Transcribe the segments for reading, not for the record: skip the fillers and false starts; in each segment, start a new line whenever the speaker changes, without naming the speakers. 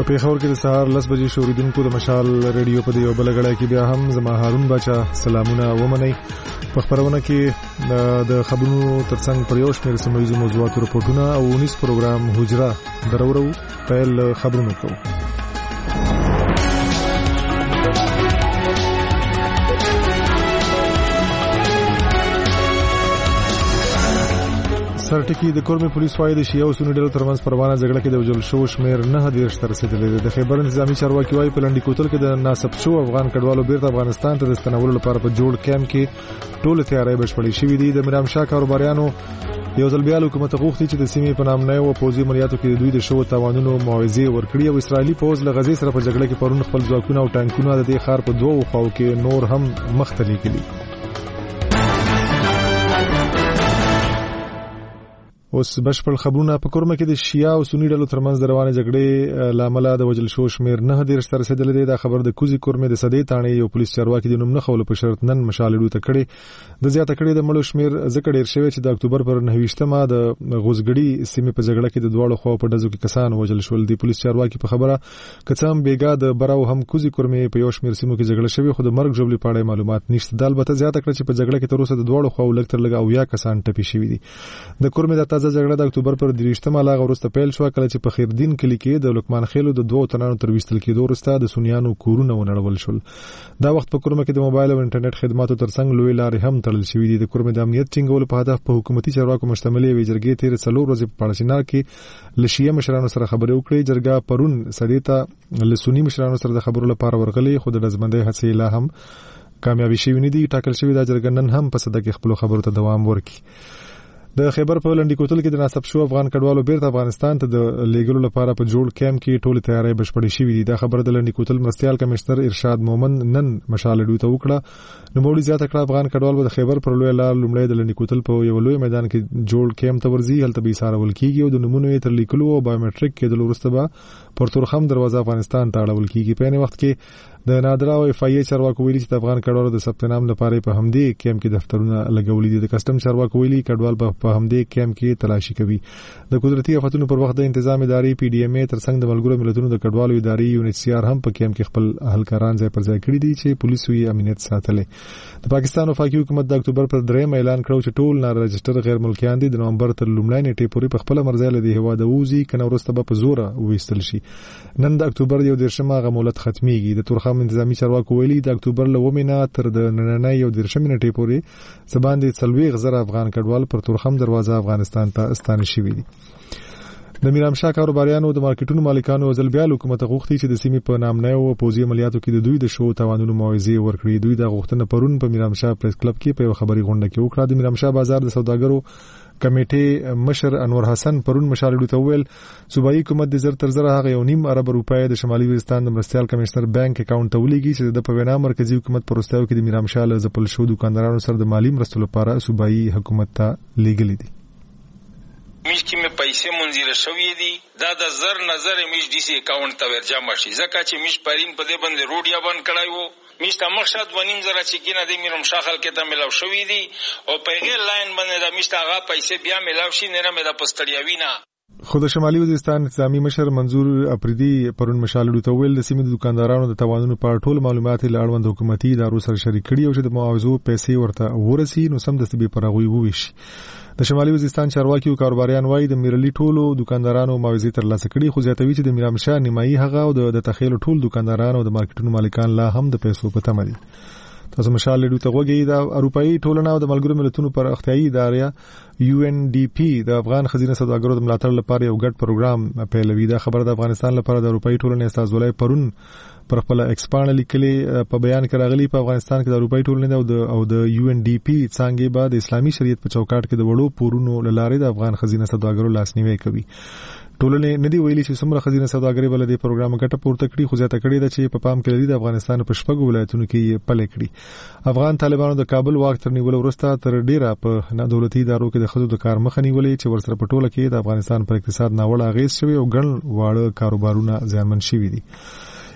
پیښور کې د سهار 10 بجې شوریدونکو د مشال ریډیو په یو بل غړای کې بیا هم زما هارون بچا سلامونه ومني. په خبرونه کې د خبرونو ترڅنګ پر یو شمېر سیمایي موضوعاتو رپورټونه او 19 پروګرام حجره درورو پیل خبرونه کوو. سرټکی د کورمه پولیس وايي د شیعه او سنی ډلو ترمنځ پروانه جګړه کې د وجل شو شمیر 9 تر رسیدلې ده. د خیبر انتظامی چارواکي وايي په لنډی کوتل کې د ناسب شو افغان کډوالو بیرته افغانستان ته د ستنولو لپاره په جوړ کیمپ کې ټول تیاری بشپړې شوې دي. د میرام شاه کاروباریانو یو ځل بیا حکومت غوښتي چې د سیمې په نام نه او پوزي عملیاتو کې دوی د شو توانونو موعظه ورکړي او اسرائیلي پوز له غزې سره په جګړه کې پرون خپل ځواکونه او ټانکونه د دې خار په دوو خواو کې نور هم مختلي کړي. اوس بشپړ خبرونه په کورمه کې د شیعه او سنی ډلو ترمنځ روانه جګړې لامل د وجل شو شمیر 9 تر رسیدلې ده. دا خبر د کوزي کورمه د صدې تانې یو پولیس چارواکي د نوم نه خول په شرط نن مشالډو ته کړي. د زیاته کړي د مړو شمیر ذکر ډیر شوی چې د اکتوبر پر 9مه د غوزګړي سیمه په جګړه کې د دواړو خواو په دزو کې کسان وجل شول. د پولیس چارواکي په خبره کڅام بیګا د براو هم کوزي کورمه په یو شمیر سیمو کې جګړه شوی خو د مرګ جوړې پاړې معلومات نشته. د البته زیاته کړي چې په جګړه کې تر اوسه د دواړو خواو لګ تر لګ او یا کسان ټپي شوی دي. د کورمه د تازه جګړه د اکتوبر پر 23مه لاغه ورسته پیل شو کله چې په خیردین کلی کې د لقمان خیلو د دوه تنانو تر وستل کې ورسته د سنیانو کورونه ونړول شول. دا وخت په کورمه کې د موبایل او انټرنیټ خدماتو ترڅنګ لوی لارې هم تړل شوې دي. د کورمه د امنیت ټینګولو په هدف په حکومتي چارواکو مشتملې ویجرګې تیر 3 ورځې په پړسینار کې لشیه مشرانو سره خبرې وکړې. جرګه پرون سړی ته لسونی مشرانو سره د خبرو لپاره ورغلي خو د رزمندۍ هڅې لا هم کامیابی شوې نه دي. ټاکل شوی دا جرګه نن هم په صدق خپل خبرو ته دوام ورکړي. د خیبر په لنډی کوتل کې د ناسب شو افغان کډوالو بیرته افغانستان ته د لیګلو لپاره په جوړ کیمپ کې ټول تیاری بشپړې شوې دي. دا خبر د لنډی کوتل مرستيال کمشنر ارشاد مومن نن مشالډو ته وکړه. نو موږ زیاته کړه افغان کډوال د خیبر پر لوی لار لومړی د لنډی کوتل په یو لوی میدان کې جوړ کیمپ ته ورځي. هلته به سارول کیږي او د نمونه تر لیکلو او بایومټریک کې د لورسته به پورتورخم دروازه افغانستان ته اړول کیږي. په نه وخت کې د نادرا او اف ای چارواکو ویلي چې افغان کډوالو د ثبت نام لپاره په همدې کیمپ کې دفترونه لګولې دي. د کسٹم چارواکو ویلي کډوال په همدې کیمپ کې تلاشي کوي. د قدرتي آفتونو پر وخت د تنظیم ادارې پی ډی ایم ای ترڅنګ د ملګرو ملتونو د کډوالو ادارې یو ان ایچ سی آر هم په کیمپ کې خپل اهلکاران ځای پر ځای کړی دي چې پولیسو یې امنیت ساتلې. د پاکستان وفاقي حکومت د اکتوبر پر 3 اعلان کړو چې ټول نارجسټر غیر ملکیان دي د نومبر تر لومړۍ نیټې پورې په خپل مرزه له هوا د ووزي کنه ورسته به په زور وېستل شي. نن د اکتوبر 13مه غمولت ختميږي. د تورخم انتظامی چارواکو ویلي د اکتوبر ل 9 تر د نننۍ 13مه نیټې پورې زبان دي 40,000 افغان کډوال پر تورخم دروازه افغانستان ته ستانه شوي دي. د میرام شاه کاروباریانو د مارکیټونو مالکانو ځل بیا حکومت غوښتي چې د سیمې په نام نه او پوزي عملیاتو کې د دوی د شو توانونو موعظه ورکړي. دوی د غوښتنه پرون په میرام شاه پریس کلب کې په خبري غونډه کې وکړه. د میرام شاه بازار د سوداګرو کمیټې مشر انور حسن پرون مشالډو ته ویل صوبایي حکومت د 1.5 ارب روپۍ د شمالي وزیرستان د مرستيال کمشنر بانک اکاونټ ته ولېږي چې د په وینا مرکزی حکومت پروستاو کې د میرام شاه له ځپل شو دکاندارانو سره د مالی مرستو لپاره صوبایي حکومت ته لیږلي دي.
میش کې مې پیسې منځله شوې دي دا د زر نظر میش ډي سي اکاونټ ته ورجمع شي ځکه چې میش پریم په دې باندې روډیا باندې کړای وو. میش ته مقصد 2.5 زره چې کینه د میرم شاخل کې ته ملاو شوې دي او په غیر لاین باندې د میش ته هغه پیسې بیا ملاو شي نه مې د پستړیاوی نه.
خو د شمالي وزیرستان انتظامی مشر منظور اپریدي پرون مشالډو ته ویل د سیمې د دکاندارانو د توانونو په ټول معلومات له اړوند حکومتي ادارو سره شریک کړي او چې د معاوضو پیسې ورته ورسي نو سم د سبي پرغوي وویشي. د شمالي وزیرستان چارواکي او کاروباریان وایي د میرلی ټولو دکاندارانو معاوضه ترلاسه کړي خو زیاتوي چې د میرام شاه نیمایي هغه او د تخیل ټول دکاندارانو او د مارکیټونو مالکان لا هم د پیسو په تمه دي. تاسو مشالډو ته وګورئ د اروپאי ټولنه او د ملګرو ملتونو پر اختیاري ادارې یو ان ډي پی د افغان خزینه سوداګرو د ملاتړ لپاره یو ګډ پروګرام پیلوي. دا خبره د افغانستان لپاره د اروپאי ټولنې استازولای پرون پر خپل ایکسپانډ لیکلي په بیان کې راغلي. په افغانستان کې د اروپאי ټولنې او د یو ان ډي پی څنګه بعد اسلامي شریعت په چوکاټ کې د وړو پورونو لارې د افغان خزینه سوداګرو لاسنیوي کوي. ټولنې ندی ویلي چې څومره خزینه سوداګري بل د پروګرام ګټه پورته کړي خو زیاته کړي دا چې په پام کې لري د افغانستان په شپږ ولایتونو کې پلي کړي. افغان طالبانو د کابل واک تر نیولو وروسته تر ډیره په نه دولتي ادارو کې د خزو د کار مخه نیولې چې ورسره په ټوله کې د افغانستان پر اقتصاد ناوړه اغیز شوی او ګڼ واړه کاروبارونه زیانمن شوي دي.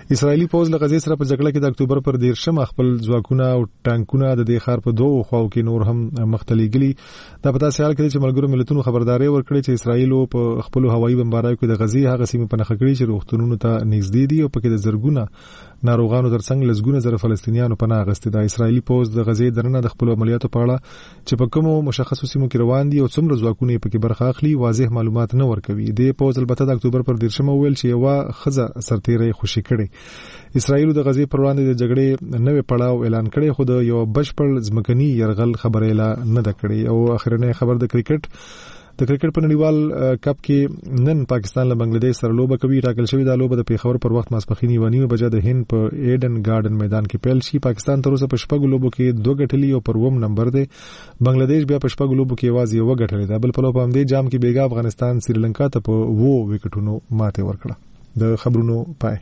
اسرایلی پوز له غزې سره په جګړه کې د اکتوبر پر 13 خپل ځواکونه او ټانکونه د دې ښار په دوه خواو کې نور هم مختليګلي دا په تاسو حال کې چې ملګرو ملتونو خبرداري ورکړي چې اسرایل په خپل هوایي بمباراو کې د غزې هغه سیمه په نخښه کړی چې روغتونونو ته نږدې دي او پکې د زرګونه ناروغانو ترڅنګ لزګونه زره فلسطینیانو پناه غستې د اسرایلی پوز د غزې درنه د خپل عملیاتو په اړه چې په کومو مشخصو سیمو کې روان دي او څومره ځواکونه پکې برخه اخلي واضح معلومات نه ورکوي د پوز البته د اکتوبر پر 13 ویل چې یو خزه سرتیری خوشی کړي اسرایل د غزې پر وړاندې د جګړې نوې پړاو اعلان کړي خو د یو بشپړ ځمکني يرغل خبره اعلان نه کړي او اخرنه خبر د کرکټ په نړیوال کپ کې نن پاکستان له بنگلاديش سره لوبه کوي ټاکل شوی دا لوبه د پیښور پر وخت ماسپخینی 9 بجې د هند په ایډن گارډن میدان کې پیل شي پاکستان تر اوسه په شپږ لوبو کې 2 ګټلي او پر 1 نمبر دی بنگلاديش بیا په شپږ لوبو کې واځي یو ګټلې ده بل په لوب هم دی جام کې بیګا افغانستان سریلانکا ته په 2 وکټونو ماته ورکړه د خبرونو پای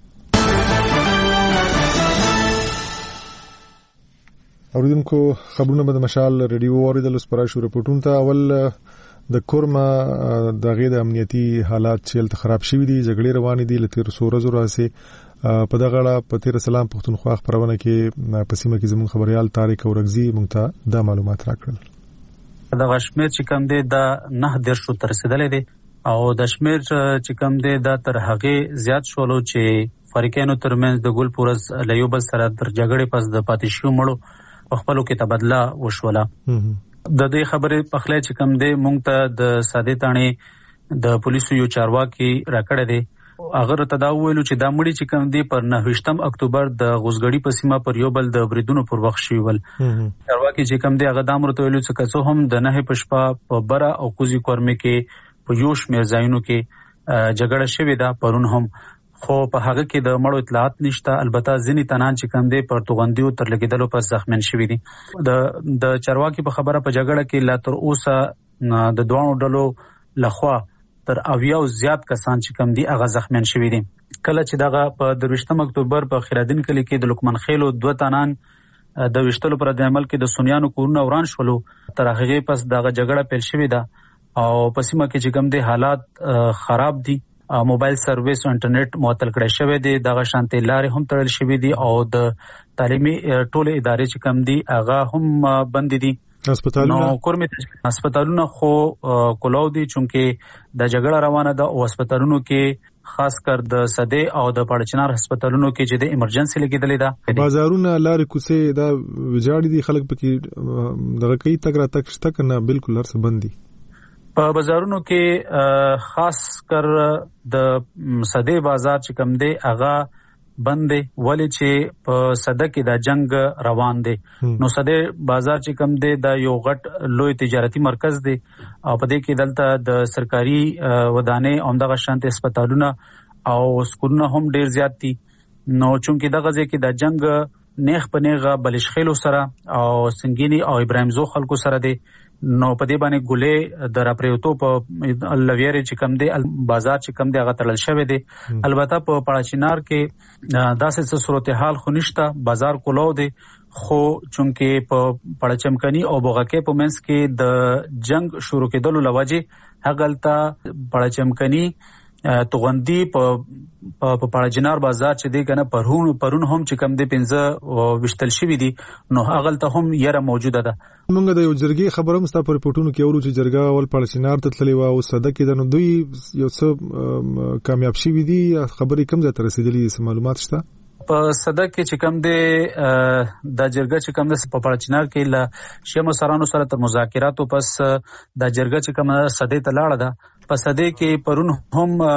اوریدونکو خبرونه به د مشال ریډیو اوریدل سپارښت شو رپورټونه ته اول د کورما دغه د امنیتي حالات چې خراب شوي دي جګړې روانې دي لته سورزو راسي په دغه اړه په تیر سلام پښتونخوا خبرونه کې په سیمه کې زموږ خبريال طارق اورغزي مونږ ته دا معلومات راکړل
د غشمیر چې کوم دی دا 9 تر رسیدلې دي او د شمیر چې کوم دی دا تر هغه زیات شولو چې فریقینو ترمنځ د ګل پورز لیوبل سره تر جګړې پس د پاتیشو مړو خپلو کې تبادله وشوله د دې خبرې په خله چې کوم دی مونږ ته د ساده تانې د پولیسو یو چارواکي راکړه دی هغه ته دا ویلو چې دا مړي چې کوم دی پر 9 اکتوبر د غوسګړی په سیمه پر یو بل د بریدونو پر وخت شویول چارواکي چې کوم دی هغه د امر ته ویلو چې څه هم د 9 پښپا په بره او کوزي کورمه کې په یوش مې ځایونو کې جګړه شوې ده پرون هم خو په هغه کې د مړو اطلاعات نشته البته ځینی تنان چې کوم دی پر توغندیو تر لګیدلو پس زخمین شوی دي د چارواکي په خبره په جګړه کې لا تر اوسه د دوه ډلو لخوا تر اویاو زیات کسان چې کوم دي هغه زخمین شوی دي کله چې دغه په 23 اکتوبر په خیرادین کلی کې د لقمان خیلو دوه تنان د وشتلو پر د عمل کې د سونیانو کورونه وران شولو تر هغه پس دغه جګړه پیل شوې ده او په سیمه کې چې کوم دي حالات خراب دي موبایل سرویس او انټرنیټ معطل کړی شوی دی دغه شانتي لارې هم تړل شوی دي او د تعلیمي ټوله ادارې چې کم دي هغه هم بند دي هسپتالونه خو کولاو دي چونکه د جګړه روانه ده او هسپتالونو کې خاص کر د سده او د پړچنار هسپتالونو کې چې د ایمرجنسي لګیدلې ده
بازارونه لارې کوڅې دا وجاړي دي خلک پکې دغه کوي تک را تک شته کنه بالکل هر څه بند دي
په بازارونو کې خاص کر د سده بازار چې کم دی هغه بند دی ولی چې په سده کې د جنگ روان دی نو سده بازار چې کم دی دا یو غټ لوی تجارتي مرکز دی او په دې کې دلته د سرکاري ودانې اومدغه شانت هسپتالونه او سکولونه هم ډیر زیات دي نو چونکه دغه ځکه د جنگ نیغ په نیغه بلشخیلو سره او سنگینی او ابراهیم زو خلکو سره دی نو په دې باندې ګولې د راپریوتو په لویری چې کم دی بازار چې کم دی هغه تړل شوی دی البته په پړاچینار کې داسې صورتحال خو نشته بازار کولاو دی خو چونکه په پړچمکنی او بوغکه په منځ کې د جنگ شروع کېدلو لوجه هغلته پړچمکنی توغندی په پړاجنار بازار چې دی کنه پرون هم چې کم دی 15 وشتل شوی دی نو هغلته هم یره موجوده ده
موږ د یو جرګې خبره مستاپ رپورټونو کې اورو چې جرګه ول پړاجنار ته تللی و او صده کې د نو دوی یو څه کامیاب شوی دي خبرې کم ځای ته رسیدلې معلومات شته
په صده کې چې کم دی د جرګه چې کم د پړاجنار کې ل شیمو سرانو سره تر مذاکراتو پس د جرګه چې کم صده ته لاړه ده په صده کې پرون هم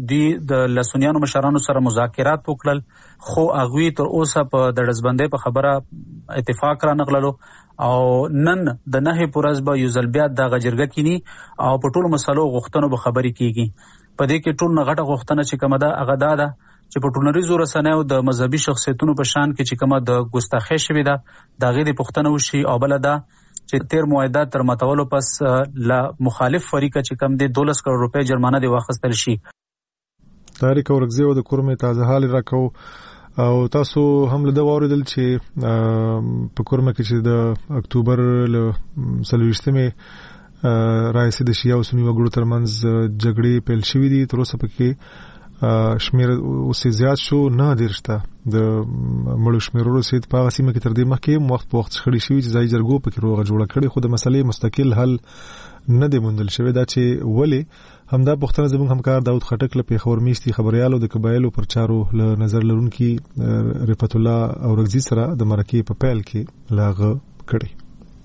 د لسونیانو مشرانو سره مذاکرات وکړل خو اغوی تر اوسه په د ډزبندۍ په خبره اتفاق را نغللو او نن د نه پورز به یو ځل بیا د جرګه کینی او په ټولو مسلو غوښتنو به خبرې کیږي په دې کې ټول غټه غوښتنه چې کومه ده هغه ده چې په ټولنیزو رسنیو د مذهبي شخصیتونو په شان کې چې کومه د ګستاخی شوی ده د غیر پښتنه وشي او بل ده چې تیر معاهده تر متولو پس لا مخالف فریقه چې کم دي 12 کروڑ روپے جرمانه دی واخیستل شي
طارق اورغزي او د کورمه تازه حال راکو او تاسو هم له دا اوریدل چې په کورمه کې چې د اکتوبر ل 23مه راځي د شیعه او سنی وګړو ترمنځ جګړې پیل شوې دي تر اوسه پکې شمیر اوس زیات شو نه درشته د مړو شمیرولو سید په سیمه کې تر دې مخکې وخت په وخت شخړې شوې چې ځای جرګو پکې روغه جوړه کړي خو د مسلې مستقل حل نه دی موندل شوی دا چې ولی همدا پښتنه زموږ همکار داود خټک له پیښور میشتي خبريالو د قبایلو پر چارو له نظر لرونکي رفعت الله اورغزي سره د مرکې په پیل کې لاغه کړي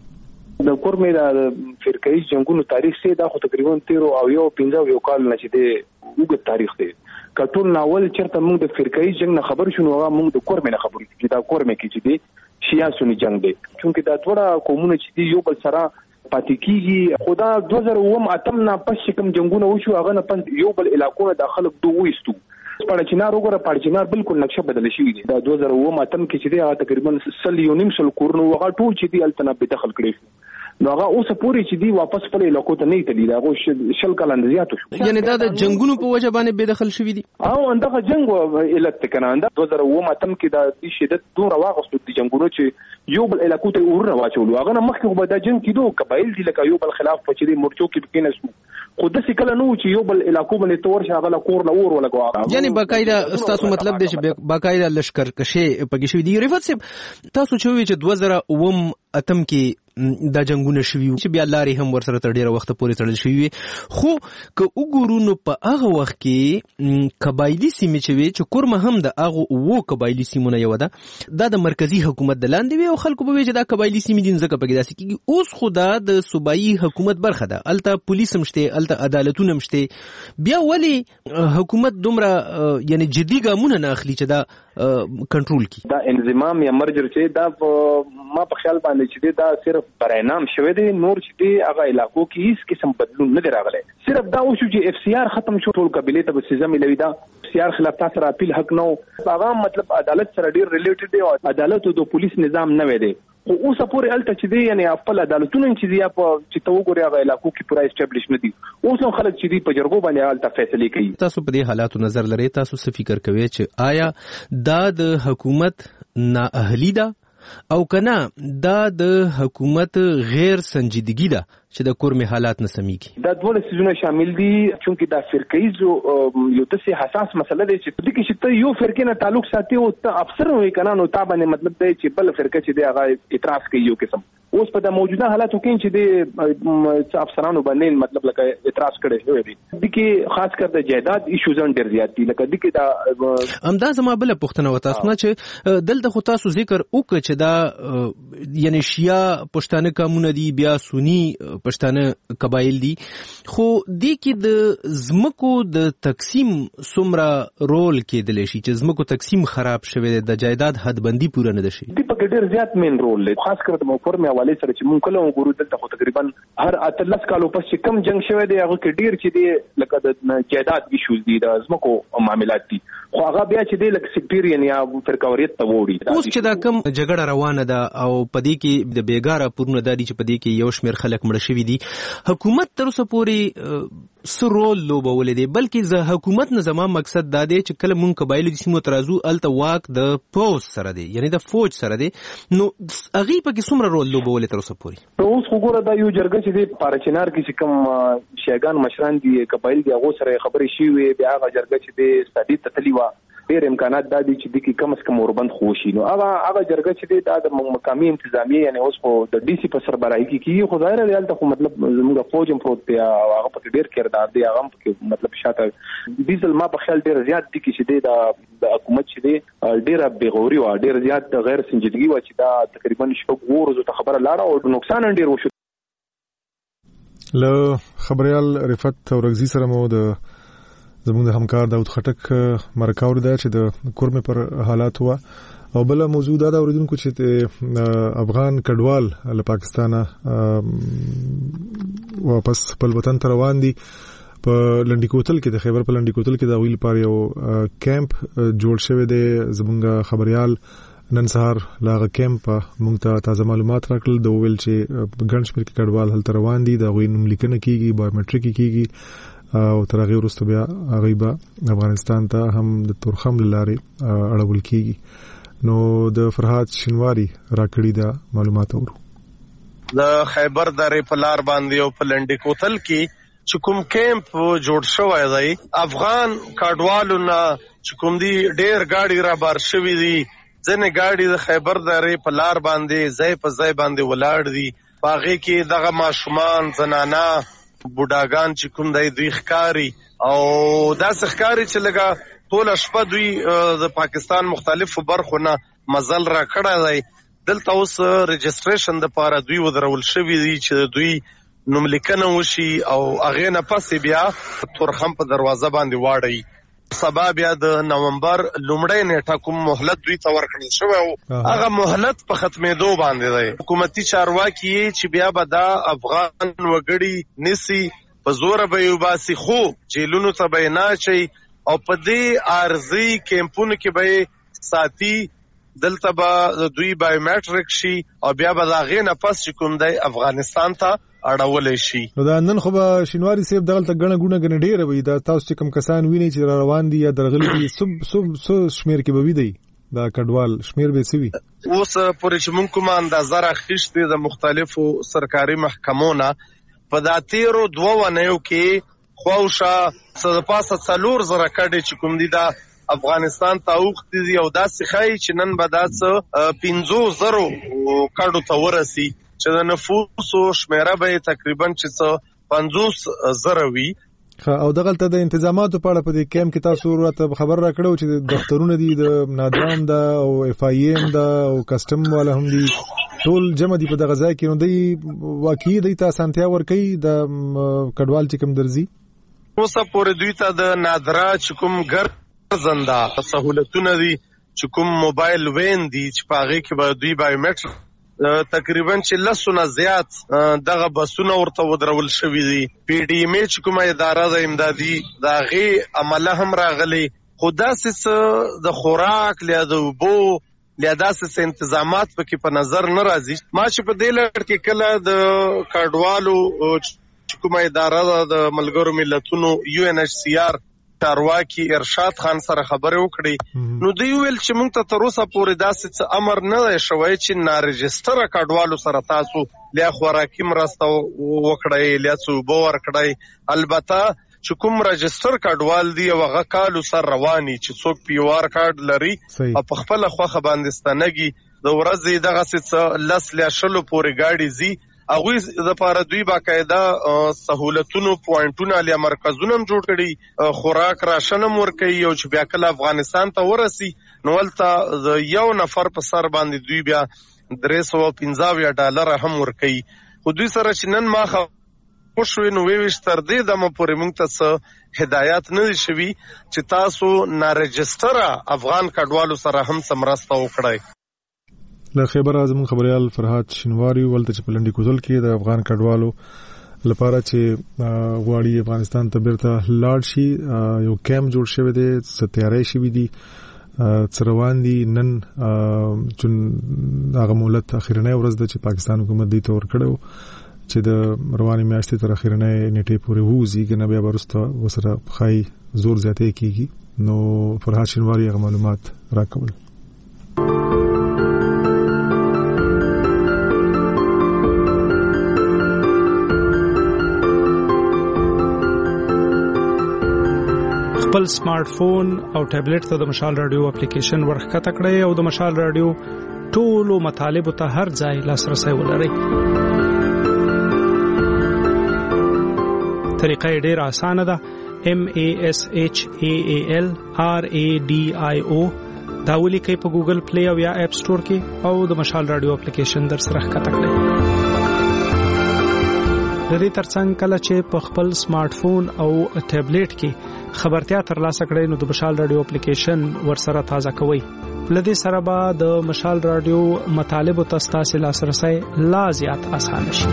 د کورمې د فرقې جنگونو تاریخ سي دا خو تقریبا 13 او یو 15 یو کال نه چې د وګړي تاریخ دی کټول ناول چرته موږ د فرقې جنگ نه خبر شونو هغه موږ د کورمې نه خبرو چې دا کورمې کې چې دی شیا سنی جنگ دی چونکه دا ټول قومونه چې دی یو بل سره پاتې کیږي خدا 2008 اتم نه پس کوم جنگونه وشو هغه نه پس یو بل علاقو د خلک دوه وستو پړچینار وګوره پړچینار بالکل نقشه بدل شوی دی دا 2008 اتم کې چې دی هغه تقریبا 1.5 کورونو هغه ټول چې دی التنه په دخل کړی نو هغه اوس پوری چې دی واپس په علاقو ته نه تللی دا شل کال اندازياتو شو
یعنی دا د جنگونو په وجه باندې به دخل شوی دی
او اندغه جنگ علت کنه انده 2008 اتم کې دا شدت دوه واغستو د جنگونو چې یو بل علاقو ته ورنه واچولو هغه مخکې به دا جنگ کېدو قبایل دي لکه یو بل خلاف په چې دی مرچو کې بکینسو خو د سکل نو چې یو بل علاقو باندې تور شغله کور له اور ولګوا
یعنی باقاعده تاسو مطلب دی چې باقاعده لشکر کشي پکې شوی دی رفعت صاحب تاسو چې 2008 اتم کې دا جنگونه شوي چې بیا لارې هم ورسره تر ډیره وخت پورې تړل شوي خو که وګورو نو په هغه وخت کې قبایلی سیمې چې وي چې کورمه هم د هغه وو قبایلی سیمونه یو ده دا د مرکزی حکومت د لاندې وي او خلکو به وي چې دا قبایلی سیمې دي ځکه پکې داسې کېږي اوس خو دا د صوبایي حکومت برخه ده الته پولیس هم شته الته عدالتونه هم شته بیا ولی حکومت دومره یعنی جدي ګامونه نه اخلي چې دا کنټرول کی
دا انضمام یا مرجر چې دا ما په خیال باندې چې دا صرف برینام شوه دی نور چې دی هغه علاقو کې هیڅ قسم بدلون نه راغلی صرف دا وشو چې اف سی آر ختم شو ټول قبيله ته سزا ملوي دا اف سی آر خلاف تاسو اپیل حق نو هغه مطلب عدالت سره ډیر ریلیټډ دی او عدالت او د پولیس نظام نه وي دی خو اوس پورې الته چې دی یعنی خپل عدالتونه چې دی په چې تو ګوري هغه علاقو کې پورا اسټابلیش نه دي اوس هم خلک چې دی په جرګو باندې الته فیصله کوي
تاسو په دې حالاتو نظر لري تاسو څه فکر کوئ چې آیا دا د حکومت نااهلی ده او کنه دا د حکومت غیر سنجیدگی ده چې د کورمې حالات نه سميږي
دا ډول سيزونه شامل دي چې دا فرقې یو تاسو حساس مسله ده چې د کې چې یو فرقې نه تعلق ساتي او افسر وي کنه نو تا باندې مطلب دی چې بل فرقه چې دی هغه اعتراض کوي یو قسم اوس په د موجوده حالاتو کې چې د افسرانو باندې مطلب لکه اعتراض کړي شوی دی د کې خاص کر د جائیداد ایشوز ډیر زیات دي لکه د کې دا
امداز ما بل پښتنه وتا اسنه چې دلته خو تاسو ذکر وکړه چې دا یعنی شیعه پښتانه کومونه دي بیا سنی پښتانه قبایل دي خو د کې د زمکو د تقسیم سمرا رول کېدل شي چې زمکو تقسیم خراب شوی د جائیداد حد بندي پوره نه شي
د په ډیر زیات مین رول لري خاص کر د مفرمه حواله سره چې مونږ کله وګورو دلته خو تقریبا هر 13 کالو پس چې کم جنگ شوی دی هغه کې ډیر چې دی لکه د جائیداد ایشوز دي د زمکو معاملات دي خو هغه بیا چې دی لکه سیکټریان یا فرقاوریت ته وړي
اوس چې دا کم جګړه روانه ده او پدې کې د بیګاره پورونه دادي چې پدې کې یو شمیر خلک مړ شوی دي حکومت تر اوسه پورې سرول لوبولې دي بلکې زه حکومت نه زما مقصد دا دی چې کله مونږ قبایل د سیمو ترازو الته واک د پوس سره دی یعنی د فوج سره دی نو اغي پکې څومره رول لوبولې تر اوسه پورې
اوس وګوره دا یو جرګه چې دی پارچنار کې چې کوم شیګان مشران دي قبایل دی هغه سره خبرې شي وي بیا هغه جرګه چې دی ستدي تتلیوا ډېر امکانات د دې چې د کې کم از کم اوربند خوشي نو هغه جرګه چې دی د مقامي انتظامیه یعنی اوس په د ډي سي په سربراهي کې خو ظاهر دی البته مطلب زموږ فوج هم پروت دی هغه په ډېر کردار دی هغه په مطلب شاته ډیزل ما په خیال ډېر زیات دي چې دی د حکومت چې دی ډېر بغوري او ډېر زیات غیر سنجیدګي و چې دا تقریبا شپږ ورځې ته خبره لاړه او نقصان ډېر وشو
له خبريال رفعت اورغزي سره مو د زموږ د همکار داود خټک مرکاور دی چې د کورمې پر حالات هوا او بل موضوع دا اوریدونکو چې افغان کډوال له پاکستانه واپس خپل وطن ته روان دي په لنډی کوتل کې د خیبر په لنډی کوتل کې د ویل پاره یو کیمپ جوړ شوی دی زموږ خبريال نن سهار لاغه کیمپ مونږ ته تازه معلومات راکړل د ویل چې ګڼ شمېر کې کډوال هلته روان دي د غوي نوم لیکنه کیږي بایومټریک کیږي او تر هغه وروسته بیا هغه به افغانستان ته هم د تورخم لارې اړول کیږي نو د فرحات شینواری راکړی دا معلومات اورو
د خیبر درې په لار باندې او په لنډی کوتل کې چې کوم کیمپ جوړ شوی دی افغان کډوالو نه چې کوم دی ډېر ګاډي را بار شوي دي ځینې ګاډي د خیبر درې په لار باندې ځای په ځای باندې ولاړ دي په هغې کې دغه ماشومان زنانه بوډاګان چې کوم دی دوی ښکاري او داسې ښکاري چې لږه ټوله شپه دوی د پاکستان مختلفو برخو نه مزل را کړی دی دلته اوس رجسټریشن دپاره دوی ودرول شوي دي چې دوی نوملیکنه وشي او هغې نه پسې بیا تورخم په دروازه باندې واړوي سبا بیا د نومبر لومړۍ نیټه کوم مهلت دوی ته ورکړل شوی و هغه مهلت په ختمېدو باندې دی حکومتي چارواکي چې بیا به دا افغان وګړي نیسي په زوره به یې وباسي خو جیلونو ته به یې نه اچوي او په دې عارضي کیمپونو کې به یې ساتي دلته به دوی بایومیټریک شي او بیا به د هغې نه پس چې کوم دی افغانستان ته اړولی شي
نو دا نن خو به شینواري صاحب دغلته ګڼه ګوڼه ګڼې ډېره وي دا تاسو چې کوم کسان وینئ چې را روان دي یا درغلي دي څه شمېر کې به وي دی دا کډوال شمېر به څه وي
اوس پورې چې موږ کومه اندازه راخیستې د مختلفو سرکاري محکمو نه په دا تیرو 2 اونیو کې خواوشا څه د پاسه 4,000 کډې چې کوم دي دا افغانستان ته اوښتي دي او داسې ښایي چې نن به دا څه 5,000 کډو ته ورسي چې د نفوسو شمیره به تقریبا چې څه 50,000 وي
او دغلته د انتظاماتو په اړه په دې کیمپ کې تاسو راته خبر راکړو چې د دفترونه دي د نادرام ده او اف آی ایم ده او کسټم والا هم دي ټول جمع دي په دغه ځای کې نو دوی واقعي دوی ته اسانتیا ورکوي د کډوال چې کوم درځي
اوسه پورې دوی ته د نادرا چې کوم ګرځنده سهولتونه دي چې کوم موبایل وین دي چې په هغې کې به دوی بایومیټریک تقریبا چې 10 نه زیات دغه بسونه ورته ودرول شوي دي پی ډي ایم چې کومه اداره ده امدادي د هغې عمله هم راغلی خو داسې د خوراک یا د اوبو یا داسې انتظامات پکې په نظر نه راځي ما چې په دې لړ کې کله د کډوالو چې کومه اداره ده د ملګرو ملتونو UNHCR چارواکي ارشاد خان سره خبرې وکړې نو دوی ویل چې موږ ته تر اوسه پورې داسې څه امر نه دی شوی چې نارجسټره کډوالو سره تاسو لیا خوراکي مرسته وکړئ لیا څه اوبه ورکړئ البته چې کوم رجسټر کډوال دي او هغه کالو سر رواني چې څوک پیوار کارت لري او په خپله خوښه باندې ستنګي د ورځې دغسې څه 10 لیا 20 پورې ګاډي ځي هغوی دپاره دوی باقاعده سهولتونو پوینټونه لیا مرکزونه هم جوړ کړي خوراک راشن هم ورکوي او چې بیا کله افغانستان ته ورسي نو هلته د یو نفر په سر باندې دوی بیا $350 هم ورکوي خو دوی سره چې نن ما وشوې نو ویې تر دې دمه پورې موږ ته څه هدایات نه دي شوي چې تاسو نارجسټره افغان کډوالو سره هم څه مرسته وکړئ
له خیبر اعظم خبريال فرهاد شینواری ولته چې په لنډي کوزل کې د افغان کډوالو لپاره چې غواړي افغانستان ته بیرته لاړ شي یو کیمپ جوړ شوی دی څه تیاری شوي دي څه روان دي نن چون هغه مهلت اخرنۍ ورځ ده چې پاکستان حکومت دوی ته ورکړی چې د روانې میاشتې تر اخرنۍ نیټې پورې ووځي که نه بیا به وروسته ورسره ښایي زور زیاتی کېږي نو فرهاد شینواری هغه معلومات راکول
خپل سمارټ فون او ټابلیټ ته د مشال رادیو اپلیکیشن ورخکته کړئ او د مشال رادیو ټولو مطالبه ته هر ځای لاسرسي ولرئ. طریقه ډېره اسانه ده. MASHAALRADIO دا ولیکئ په ګوګل پلی او یا اپ سٹور کې او د مشال رادیو اپلیکیشن در سره ښکته کړئ. د دې ترڅنګ کله چې په خپل سمارټ فون او ټابلیټ کې خبرتیا ترلاسه کړئ نو د مشال رادیو اپلیکیشن ورسره تازه کوئ. لدې سره به د مشال رادیو مطالبه تاسو لاسرسي لا زیات اسانه شي.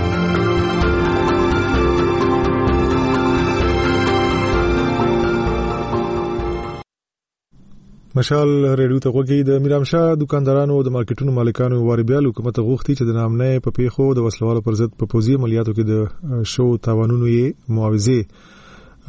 مشال ریډیو ته وګورئ. د میرامشاه دکاندارانو او د مارکیټونو مالکانو واریبیال حکومت غوښتي چې د نامنې په پیښو د وسلوالو پر ضد په پوزي عملیاتو کې د شو تاوانونو یې معاوضه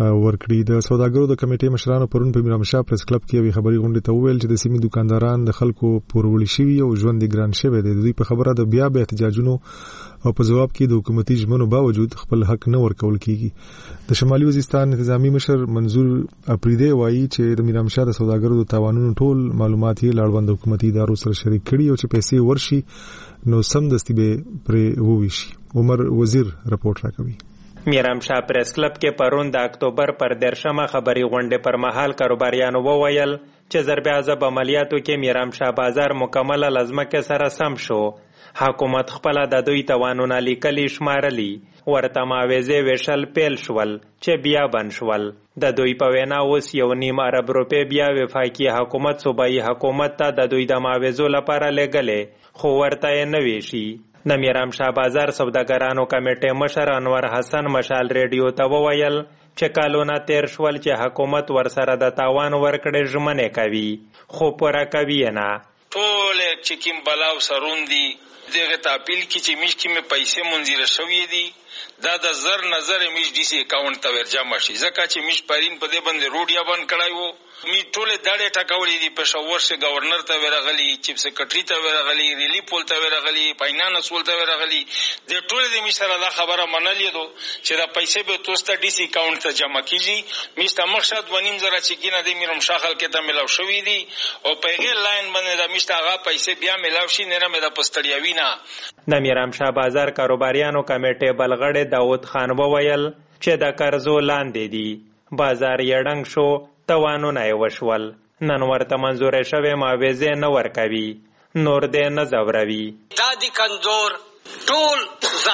ورکړي. د سوداګرو د کمیټې مشرانو پرون په میرامشاه پریس کلب کې یو خبري غونډه ته وویل چې د سیمې دکانداران د خلکو پورولي شوی او ژوند ګران شوی دی. دوی په خبره د بیا احتجاجونو او په جواب کې د حکومتي ژمنو باوجود خپل حق نه ورکول کیږي. د شمالي وزیرستان انتظامی مشر منظور اپریدی وایي چې د میرامشاه د سوداګرو د تاوانونو ټول معلومات یې لاړوند حکومتي ادارو سره شریک کړي او چې پیسې ورشي نو سم دستي به پرې وویشي. عمر وزیر رپورټ راکوي.
میرامشاه پریس کلب کې پرون د اکتوبر پر 13 خبري غونډه پر مهال کاروباریانو وویل چې ضرب عذاب عملیاتو کې میرامشاه بازار مکمل لازمکه سره سم شو. حکومت خپل د دوی توانونه لیکلي شمارلي ورته معاوضه ویشل پیل شول چې بیا بند شول. د دوی په وینا اوس 1.5 ارب روپے بیا وفاقي حکومت صوبایي حکومت ته د دوی د معاوضو لپاره لګلې خو ورته نه ویشي. د میرامشاه بازار سوداګرانو کمیټې مشر انور حسن مشال ریډیو ته وویل چې کالونه تیر شول چې حکومت ورسره د تاوان ورکړې ژمنې کوي خو پوره کوي نه.
ټول چې کوم بلاو سروندي دغه تاپیل کې چې میش کې مې پیسې منځره شوې دي دا د زر نظر میش ډي سي اکاونټ ته ورجمع شي ځکه چې میش پرین په دې باندې روډیا بند کړای وو. می ټول داړې ټاکولې دي پېښور شه گورنر ته ورغلي چیف سیکریټري ته ورغلي ریلی پول ته ورغلي فاینانس ول ته ورغلي د ټول د میش سره دا خبره منلې دو چې دا پیسې به توسته ډي سي اکاونټ ته جمع کیږي. میش ته مقصد 2.5 زره چې کینه د میرم شاخل کې ته ملاو شوې دي او په غیر لاین باندې د میش ته هغه پیسې بیا ملاو شي نه مې د پستړیاوی نه.
د میرامشاه بازار کاروباریانو کمیټې بلغړې داود خان وویل چې د قرضو لاندې دي بازار یې ډنګ شو توانونه یې وشول. نن ورته منظورې شوې معاوضې نه ورکوي نور دې نه ځوروي.
دا د کندور ټول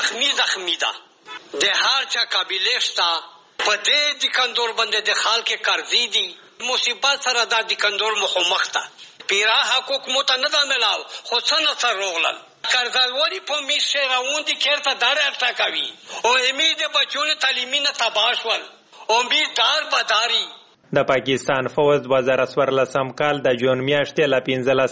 زخمی ده د هر چا قابلیت شته په دې د کندور باندې د خلک قرضې دي مصیبت سره دا د کندور مخامخ ده پیرا حقوق متنده ملاو خو څنګه سره روغلل قرضاوری په میشه راوندي کړه دار ارتا کوي او امید بچونه تعلیمي نه تباشول امیددار بداري.
د پاکستان فوج 2014 کال د جون میاشتې ل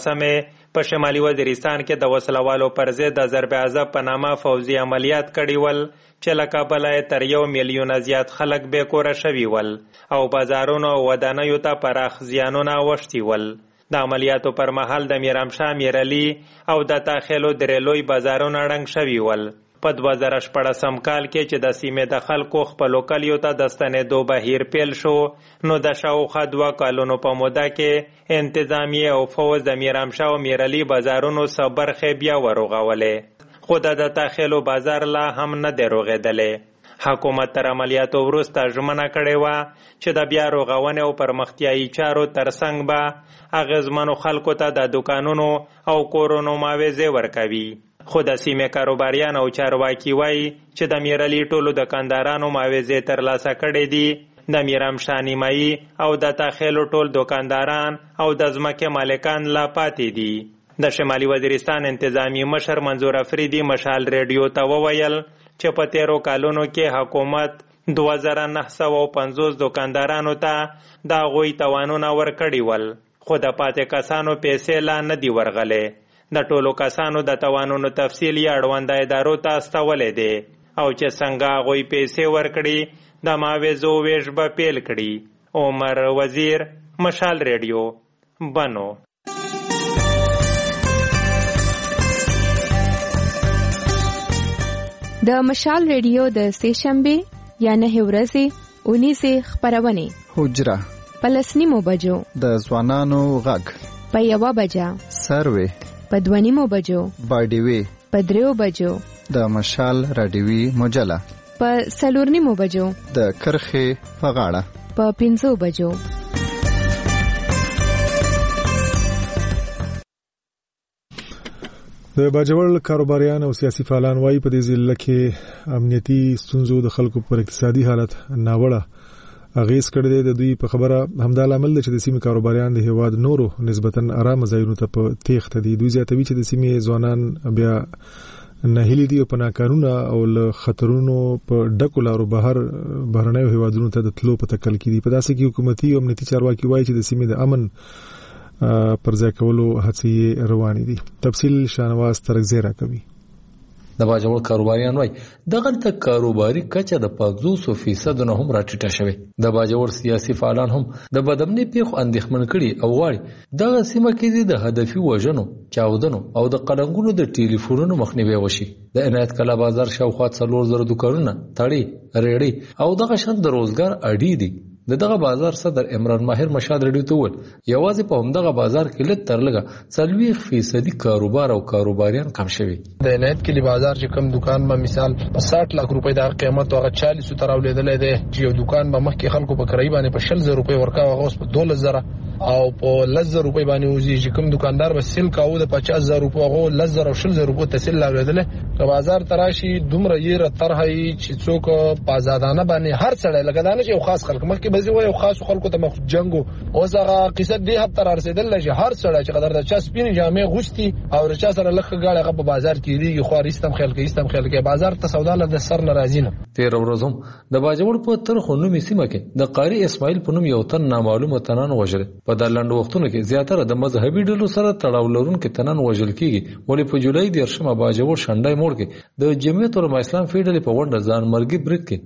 15 په شمالي وزیرستان کې د وسلوالو پر ضد د ضرب عذاب په نامه فوزي عملیات کړي ول چې له کابل تر 1 میلیون زیات خلک بې کوره شوي ول او بازارونو او ودانیو ته پراخ زیانونه اوښتي ول. د عملیاتو پر مهال د میرامشاه میرعلي او د تاخیلو درې لوی بازارونه ړنګ شوي ول. په 2014 کال کې چې د سیمې د خلکو خپلو کلیو ته د ستنېدو بهیر پیل شو نو د شاوخوا 2 کالونو په موده کې انتظامیه او فوج د میرامشاه او میرعلي بازارونو څه برخې بیا ورغولې خو د تاخیلو بازار لا هم نه دی رغېدلی. حکومت تر عملیاتو وروسته ژمنه کړې وه چې د بیا رغونې او پرمختیایي چارو ترڅنګ به اغېزمنو خلکو ته د دوکانونو او کورونو معاوضې ورکوي. خو د سیمې کاروباریان او چارواکي وایي چې د میرعلي ټولو دکاندارانو معاوضې ترلاسه کړې دي. د میرامشاه نیمایي او د تاخیلو ټول دکانداران او د ځمکې مالکان لا پاتې دي. د شمالي وزیرستان انتظامی مشر منظور افریدي مشال ریډیو ته وویل چې په 13 کالونو کې حکومت 2950 دکاندارانو ته د هغوی توانونه ورکړي ول خو د پاتې کسانو پیسې لا نه دي ورغلې. د ټولو کسانو د توانونو تفصیل یې اړونده ادارو ته استولې دی او چې څنګه هغوی پیسې ورکړي د معاوضو ویش به پیل کړي. عمر وزیر مشال ریډیو بنو.
د مشال ریډیو د سهشنبه یا 9 ورځې 19 خبرونه
حجره
پلسنیمو بجو
د ځوانانو غږ
په 1 بجه
سروي
په 2 بجو
باډیوي
په 3 بجو
د مشال رادیوي مجله
په 4 بجو
د کرخه په غاړه
په 5 بجو.
د باجوړ کاروباریان او سیاسي فعالان وايي په دې ځل کې امنیتي ستونزو د خلکو پر اقتصادي حالت ناوړه اغیز کړی د دوی په خبره همدا عامل چې د سیمې کاروباریان د هیواد نورو نسبتاً آرام ځایونو ته په تېښته دي. دوی زیاتوي چې د سیمې ځوانان بیا نهیلي دي او په ناقانونه او له خطرونو په ډکو لارو بهرنیو هیوادونو ته د تلو په تکل کې دي. په داسې کې حکومتي او امنیتي چارواکي وايي چې د سیمې د امن پر ځای کولو هڅې روانې دي. تفصیل شانواز ترغزیرا کوي.
د باجوړ کاروباریان وایي دغه ته کاروباري کچه د 50% نه هم راټیټه شوې. د باجوړ سیاسي فعالان هم د بدامنۍ پیښو اندېښمن کړي او غواړي دغه سیمه کې د هدفي وژنو، چاودنو او د قلنګونو د ټلیفونونو مخنیوي وشي. د عنایت کلا بازار شاوخوا 4000 دکانونه، تړې، ریړې او دغه شان د روزګار اډې دي. دغه بازار صدر عمران ماهر مشاد رډیو ته وویل یوازې په همدغه بازار کې لږ تر لږه 40% کاروبار او کاروباریان کم شوي.
د عنایت کلی بازار چې کوم دکان به مثال 60 لک روپۍ د قیمت او 40 تر اولیدلې ده چې یو دکان به مخکې خلکو په کرای باندې په 60,000 روپۍ ورکاوه اوس په 12,000 او په 10,000 روپۍ باندې وزي چې کوم دکاندار به سیل کاوه د 50,000 روپۍ او 10,000 او 60,000 روپۍ تسهیل لاولېدل. په بازار تراشي دومره یې طرحي چې څوک په آزادانه باندې هر څړې لګدانه چې یو خاص خلک مخکې بزي وي او خاص خلکو ته مخ جنگو اوس هغه قصه دی هب تر رسیدل چې هر څړې چې قدر د چا سپین جامې غوستي او رچا سره لخه غاړه په بازار کې دیږي خو رښتم خیال کې بازار ته سودا له سر ناراضی نه.
13 ورځم د باجوړ په ترخو نومي سیمه کې د قاری اسماعیل په نوم یو تن نامعلومه تنان وژل. په د لنډ وختونو کې زیاتره د مذهبي ډلو سره تړاو لرونکي تنان وژل کیږي. ولې په جولای 13 باجوړ شنډای موړ کې د جمعیت العلماء اسلام فیډرال په ونډه ځان مرګي بریټ کې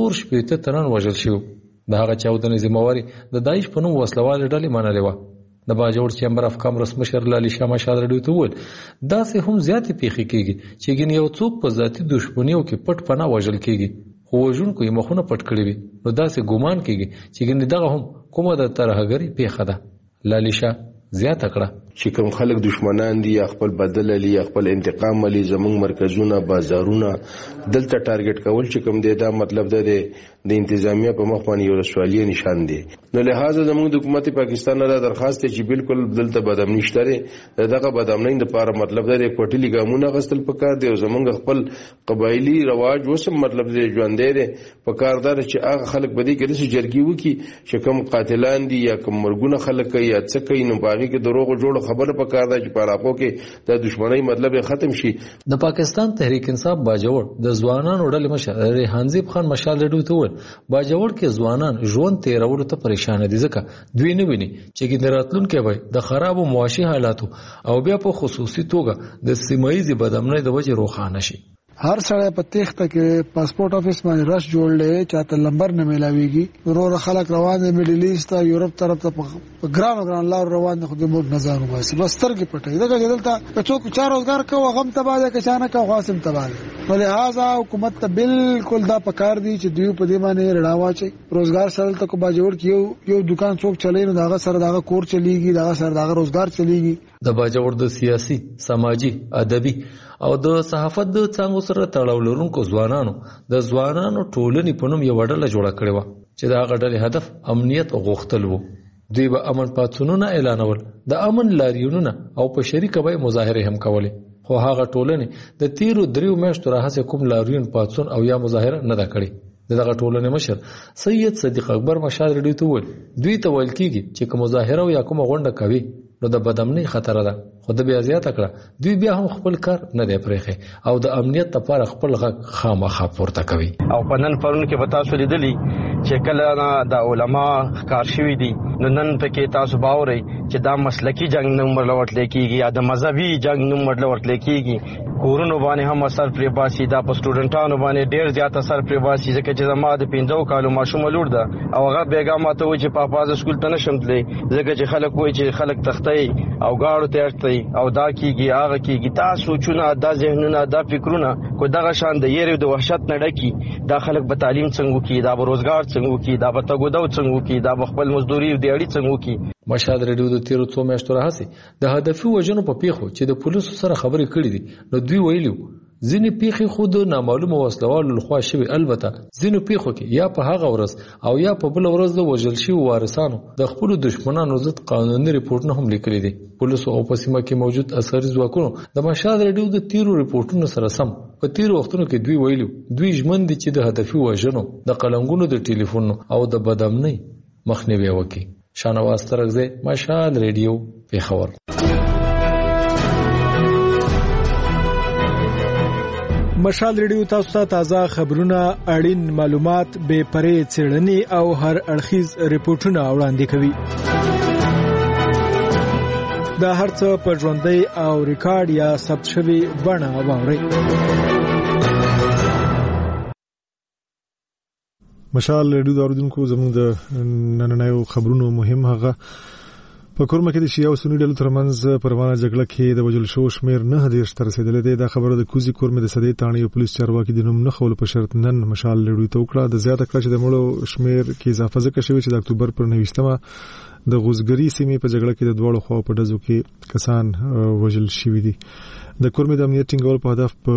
4 تنان وژل شو. د هغه چاودنې ذمہواری د داعش په نوم وسلوال ډلې منلې و. د باجوړ چیمبر اف کامرس مشر لالی شاه مشال رډیو ته وویل داسې هم زیاتې پیښې کیږي چې ګین یو څوک په ذاتي دښمنیو کې پټ پناه وژل کیږي خو وژونکو یې مخونه پټ کړی وي. نو داسې ګومان کیږي چې ګین دغه هم کومه د ترهګری پیښه ده. لالی شاه زیاته کړه
چې کوم خلک دشمنان دي یا خپل بدل لري یا خپل انتقام لري زموږ مرکزونه بازارونه دلته ټارګټ کول چې کوم دی دا مطلب ده د انتظامیه په مخ باندې یو رسوالي نشان دی. نو لہذا زموږ د حکومت پاکستان نه درخواست چې بالکل دلته بدامنۍ شته دغه بدامنۍ لپاره مطلب ده کوټلي ګامونه غستل پکار دی او زموږ خپل قبایلی رواج وسم مطلب دی ژوندې دی پکاردار چې هغه خلک بدی کې د جرګي وکي چې کوم قاتلان دي یا کوم مرګونه خلک یا څه کوي نو باغی کې دروغ جوړ خبره پکار ده چې په علاقو کې د دشمنی مطلب ختم شي.
د پاکستان تحریک انصاف باجوړ د ځوانانو ډلې مشر ریحانزیب خان مشال رډیو ته وویل باجوړ کې ځوانان ژوند تیرولو ته پریشان دي ځکه دوی نه ویني چې ګین راتلونکي وي د خراب او معاشي حالاتو او بیا په خصوصي توګه د سیمایي بدامنۍ د وجې روښانه شي.
هر سړی په تخته کې پاسپورت افیس باندې رش جوړلې چاته لمبر نه ملاويږي ورور خلک روان دي میډل ایست ته یورپ طرف ته په ګران لار روان دي خو د موږ نظر وباسي بس ترګي پټي دغه دلته څوک چار روزګار کوي غم تباله کچانه کا خاصم تباله ولهذا حکومت ته بالکل دا پکار دي چې دوی په دې باندې رڼاوا چي روزګار سره ته کو باجوړ کې یو دکان څوک چلای نو داغه سره داغه کور چلیږي داغه سره داغه روزګار چلیږي.
د باجوړ د سیاسي سماجی ادبي او د صحافت د څنګه سره تړاو لرونکو ځوانانو د ځوانانو ټولنې په نوم یو ډله جوړه کړې و چې دا غډلې هدف امنیت غوښتل وو. دوی به امن پاتونونه اعلانول د امن لاریونونه او په شریکه به مظاهره هم کولې خو هغه ټولنې د 13 میاشتو راهڅه کوم لاریون پاتون او یا مظاهره نه دا کړې. دغه ټولنې مشر سید صدیق اکبر مشال رډیو ته وویل دوی ته ویل کیږي چې کوم مظاهره او یا کوم غونډه کوي نو د بدامنۍ خطر ده خو د بیا زیاته کړه دوی بیا هم خپل کار نه دی پرېخي او د امنیت لپاره خپل غږ خامخا پورته کوي.
او په نن پرون کې به تاسو لیدلی چې کله د علما ښکار شوي دي نو نن پکې تاسو باورئ چې دا مسلکی جنگ نوم ورلوټل کېږي یا د مذهبي جنگ نوم ورلوټل کېږي. کورونو باندې هم اثر پرې باسي دا په سټوډنټانو باندې ډېر زیات اثر پرې باسي ځکه چې زما د 15 کالو ماشوم لور ده او هغه بیګا ماته وایي چې پاپا ز سکول ته نشم تللی ځکه چې خلک وایي چې خلک تختی او گاړو ته اړتي او دا کیږي هغه کیږي. تاسو چونه دا ذهنونه دا فکرونه کو دغه شان د یری د وحشت نه ډکی دا خلک به تعلیم څنګه کی دا به روزګار څنګه کی دا به تګودو څنګه کی دا به خپل مزدوري دی اړي څنګه کی.
مشهد رډیو د 13 میاشتو راهسي د هدفي وژنو په پیښو چې د پولیسو سره خبرې کړې دي نو دوی ویلو ځینې پیښې خود نامعلومه وسلوالو لخوا شوي البته ځینې پیښو کې یا په هغه ورځ او یا په بل ورځ د وژل شوي وارثانو د خپل دشمنانو ضد قانوني ریپورتونه هم لیکلي دي. پولیسو او په سیمه کې موجود عسکري ځواکونو د مشهد رډیو د 13 ریپورتونو سره سم په 13 وختونو کې دوی ویلو دوی ژمن دي چې د هدفي وژنو د قلنګونو د ټلیفون او د بدامنۍ مخنیوي وکړي. شانواز ترغزی مشهد رادیو پیښور.
مشال ریډیو تاسو ته تازه خبرونه اړین معلومات به پرې څېړنې او هر اړخیز ریپورتونه وړاندې کوي.
دا هرڅه په ژوندۍ او ریکارډ یا ثبت شوی بڼه واورئ.
مشال ریډیو د اوریدونکو زموږ د نننیو خبرونو مهم هغه په کورمه کې د شیعه او سنی ډلو ترمنځ پروانه جګړه کې د وژل شو شمیر 9 تر رسیدلې ده. دا خبره د کوزي کورمه د سدې تاڼي او پولیس چارواکي د نوم نه خول په شرط نن مشال ریډیو ته وکړه. د زیاته کړه چې د مړو شمیر کې اضافه ځکه شوی چې د اکتوبر پر 29مه د غوزګری سیمې په جګړه کې د دوړو خوا په ډزو کې کسان وژل شوی دي. د کورمې د امنیت ټینګول په هدف په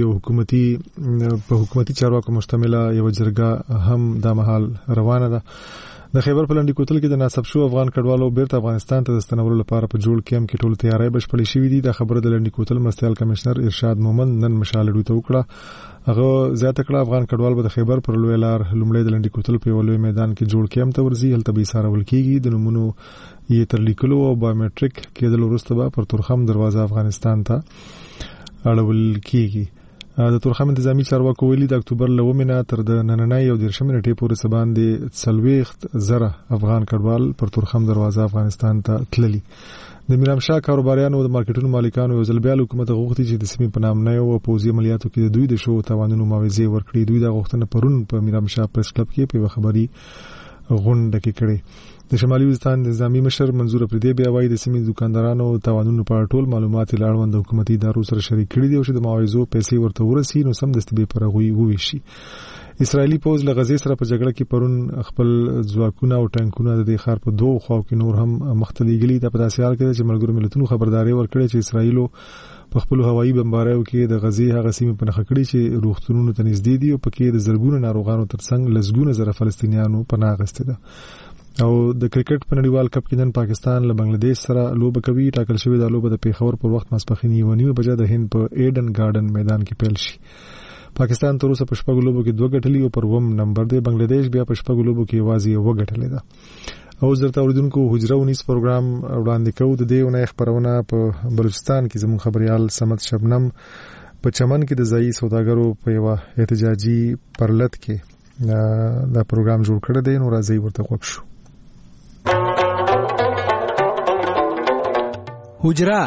حکومتي چارواکو مشتمله یو جرګه هم د مهال روانه ده. د خیبر په لنډی کوتل کې د ناصب شو افغان کډوالو بیرته افغانستان ته د ستنولو لپاره په جوړ کیمپ کې ټول تیاری بشپړې شوې دي. د خبره د لنډی کوتل مرستیال کمشنر ارشاد مومند نن مشال ډیو ته وکړه. هغه زیاته کړه افغان کډوال به د خیبر پر لوی لار لومړی د لنډی کوتل په ولوي میدان کې جوړ کیمپ ته ورځي. هلته به سارول کیږي. د نمونو یې تر لیکلو او بایومټریک کېدل وروسته به پر تورخم دروازه افغانستان ته اړول کیږي. د تورخم انتظامی چارواکو ویلي د اکتوبر لومینه تر د نننۍ او 13 نیټې پورې سباندې 40,000 افغان کډوال پر تورخم دروازه افغانستان ته تللي. د میرامشاه کاروباریانو او د مارکیټونو مالکانو یو ځل بیا حکومت غوښتي چې د سیمې په نامنیو او پوځي عملیاتو کې د دوی د شو توانونو معاوضه ورکړي. دوی د غوښتنه پرون په میرامشاه پریس کلب کې په خبري غونډه کې کړې. د شمالي وزستان نظامی مشر منظور افریدی بیا وایي د سیمې دکاندارانو توانونو په ټول معلومات لاړوند حکومتي ادارو سره شریک کړي دي او چې د معاوضو پیسې ورته ورسي نو سم دستي به پرغوي وویشي. اسرایلی پوز له غزې سره په جګړه کې پرون خپل ځواکونه او ټانکونه د ښار په دوه خواو کې نور هم مختليګلي د پداسې حال کې چې ملګرو ملتونو خبرداري ورکړي چې اسرایلو په خپل هوایي بمباریو کې د غزې هغه سیمې په نخښه کړي چې روغتونونو ته نږدې دي او پکې د زرګونو ناروغانو ترڅنګ لسګونه زره فلسطینیانو پناه غوښتي ده. او د کرکټ په نړیوال کپ کې نن پاکستان له بنگلاديش سره لوبه کوي. ټاکل شوې د لوبه د پیښور پر وخت ماسپخین 9 بجې د هند په ایډن گارډن میدان کې پیل شي. پاکستان تر اوسه په شپږ لوبو کې 2 ګټلي او پر وم نمبر دی. بنگلاديش بیا په شپږ لوبو کې یوازې 1 ګټلې ده. او زرته اوریدونکو حجره 19 پروګرام وړاندې کوو. د دې ونې خبرونه په بلوچستان کې زموږ خبريال سمت شبنم په چمن کې د ځایي سوداګرو په یو احتجاجي پرلط کې دا پروګرام جوړ کړی دی. نو راځي ورته وښو.
حجره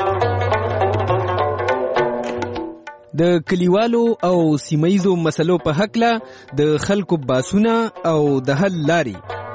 د کلیوالو او سیمایزو مسلو په حق له د خلکو باسونه او د حل لاري.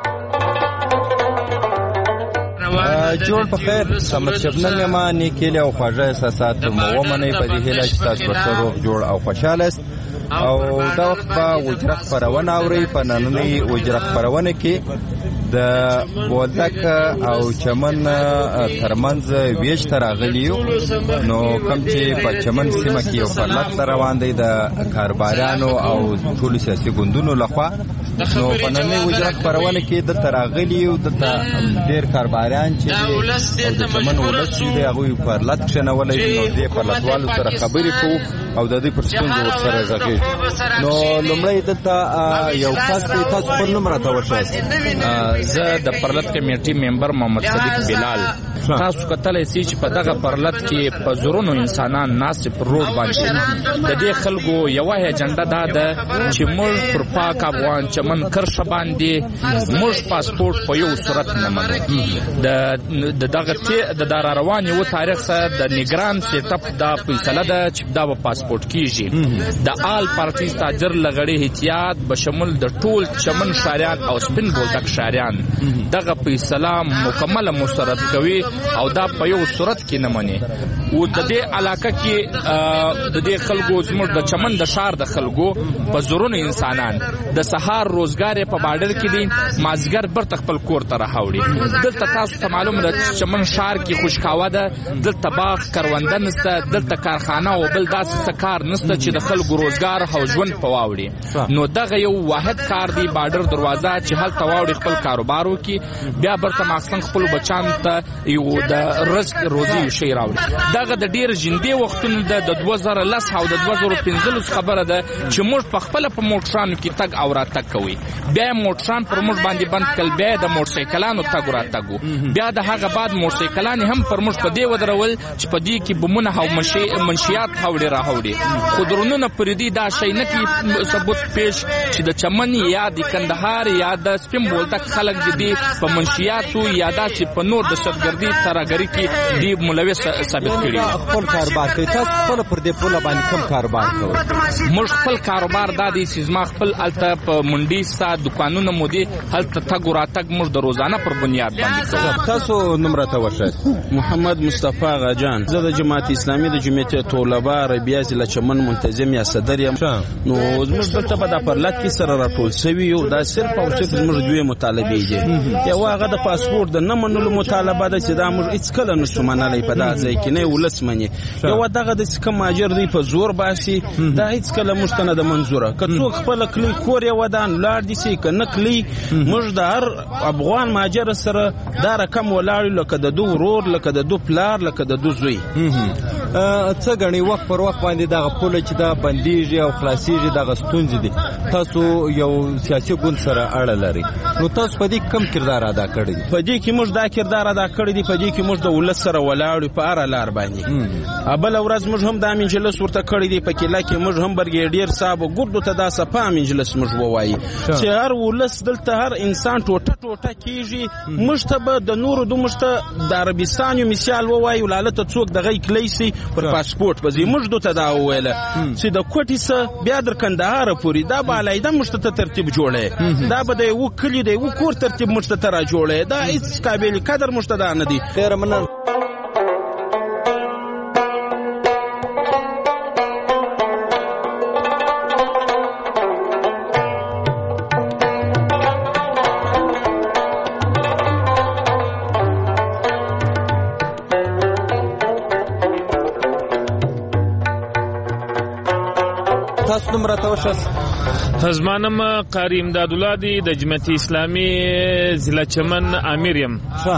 جوړ په خیر سمت شبنم ما نیکیل او خواږه احساسات مو ومني په دې هیله چې تاسو سره جوړ او خوشاله او دا وخت په وجرخ پرونه اوري په نننۍ وجرخ پرونه کې د بولدک او چمن ترمنځ ویش تراغلیو نو کوم چې په چمن سیمه کې یو پرلط روان دی د کاربارانو او ټول سیاسي ګوندونو لخوا. نو په نننۍ وجرخ پرونه کې د تراغلیو د ډیر کارباران چې د چمن ولسی دی هغه پرلط شنولې نو دې پرلطوالو سره خبرې کوو او د دې پر ستونزو سره غږی. نو لومړی دلته یو کس تاسو په نوم راته وښایئ.
زه د پرلط کمیټې ممبر محمد صدیق بلال. تاسو کتلای شئ چې په دغه پرلط کې په زورونو انسانان ناس پر روډ باندې د دې خلکو یو اجنډا ده چې موږ پر پاک افغان چمن کرښه باندې موږ پاسپورت په یو صورت نه منو. د دغه د دار روان یو تاریخ سره د نیګران سیټ اپ دا فیصله ده چې دا په پاسپورت کیږي. د آل پارټي تاجر لغړی احتیاط بشمول د ټول چمن شاریان او سپین بولدک شاریان دغه فیصله مکمل مسرت کوي او دا په یو صورت کې نه مني. او د دې علاقه کې د دې خلکو زموږ د چمن د شار د خلکو په زورونو انسانان د سهار روزګار په بارډر کې دي مازګر برته خپل کور ته راوړي. دلته تاسو ته معلومه ده چمن شار کې خوشکاوه ده، دلته باغ کرونده نشته، دلته کارخانه او بل داسې کار نشته چې د خلکو روزګار او ژوند په واوړي. نو دغه یو واحد کار دی بارډر دروازه چې هلته واوړي خپل کاروبار وکړي بیا برته ماخصن خپل بچان ته یو د رزق روزي شي راوړي. دغه د ډیر ژوندې وختونو د 2010 او د 2015 خبره ده چې موږ په خپل په موټرانو کې تګ او راتګ کوي. بیا موټران پر موږ باندې بند کړل، بیا د موټرسایکلانو تګ او راتګ، بیا د هغه بعد موټرسایکلان هم پر موږ په دې ودرول چې په دې کې بمونه او منشیات هاوړي جوړي خو درونونه پردي دا شي نه کی ثبوت پیش چې د چمن یا د کندهار یا د سپین بولتک خلک دي په منشیاتو یا دا چې په نور د شتګردي ترګری کې دی ملوث ثابت کړي.
خپل کاروبار کوي تاسو خپل پر دې پوله باندې کوم کاروبار کوي؟
موږ خپل کاروبار دا دی چې ما خپل الته په منډي ستا دکانونه مو دي هلته تګ راتګ موږ د روزانه پر بنیاد باندې کوو.
تاسو نمبر ته ورشئ.
محمد مصطفی غاجان، زه د جماعت اسلامي د جمعیت طلبه ربیع ضلع چمن منتظم یا صدر یم. نو زموږ دلته په د پرلط کې سره راټول شوي یو دا صرف او صرف زموږ دوی مطالبه دي. یو هغه د پاسپورت د نه منلو مطالبه ده چې دا موږ هیڅ کله نشو منلی په دا ځای کې نه ولس مني. یو دغه د کوم ماجر دی په زور باسي دا هیڅ کله موږ ته نه د منظوره. که څوک خپل کلی کور یې ودان لاړ دي سي که نه کلی موږ د هر افغان ماجر سره دا رقم ولاړ لکه د دو ورور لکه د دو پلار لکه د دو زوی.
څه غني وخت پر وخت باندې دغه پوله چې دا بندیږي او خلاصيږي دغه ستونزې دي. تاسو یو سیاسي ګوند سره اړه لري نو تاسو په دې کم کردار ادا کړی دي؟
په دې کې موږ دا کردار ادا کړی دی. په دې کې موږ د ولس سره ولاړ په اړه لار باندې. بل ورځ موږ هم د مجلس ورته کړی دی. په کله کې موږ هم برګیډیر صاحب ګردو ته دا صفه مجلس موږ ووایي چې هر ولس دلته هر انسان ټوټه ټوټه کیږي. موږ ته به د نورو د موږ ته د عربستان یو مثال ووایي ولالته څوک د غي کلیسي پر پاسپورت به موږ دوته دا وویله چې د کوټې سه بیا در کندهار پورې دا به علیده موږ ته ترتیب جوړی. دا به د یو کلی د یو کور ترتیب موږ ته را جوړی. دا هیڅ قابل قدر موږ ته دا نه دي.
ډېره مننه. تاسو نمبر ته ورشئ.
زمانم قاری امداد الله دی د جمعیت اسلامي ضلع چمن امیر یم.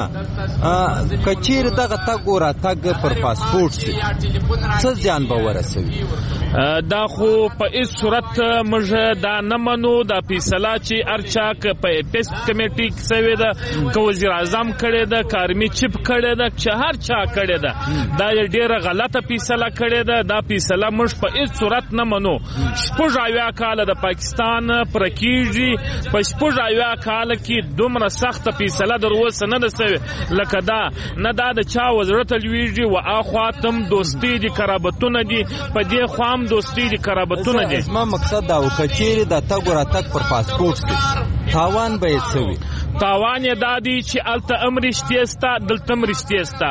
کچیر دغه تګ او راتګ پر پاسپورت سي څه زیان به ورسوي؟
دا خو په هیڅ صورت موږ دا نه منو. دا فیصله چې هر چا په اپیس کمیټي کې سوې ده که وزیر اعظم کړې ده که آرمي چیف کړې ده چې هر چا کړې ده دا ډېره غلطه فیصله کړې ده. دا فیصله موږ په هیڅ صورت نه منو. 80 کاله د پاکستان پر کېږي. په 80 کاله کې دومره سخته فیصله در اوسه نه ده سوې لکه دا. نه دا د چا وزړه ته لویږي و اخوا تم دوستي دي قرابتونه دي په دې خوا هم دوستي دي قرابتونه دي.
زما مقصد دا و که چیرې د تګ و راتګ پر پاسپورت سي تاوان به یې څه وي؟
تاوان یې دا دی چې هلته هم رښتیا سته دلته هم رښتیا سته.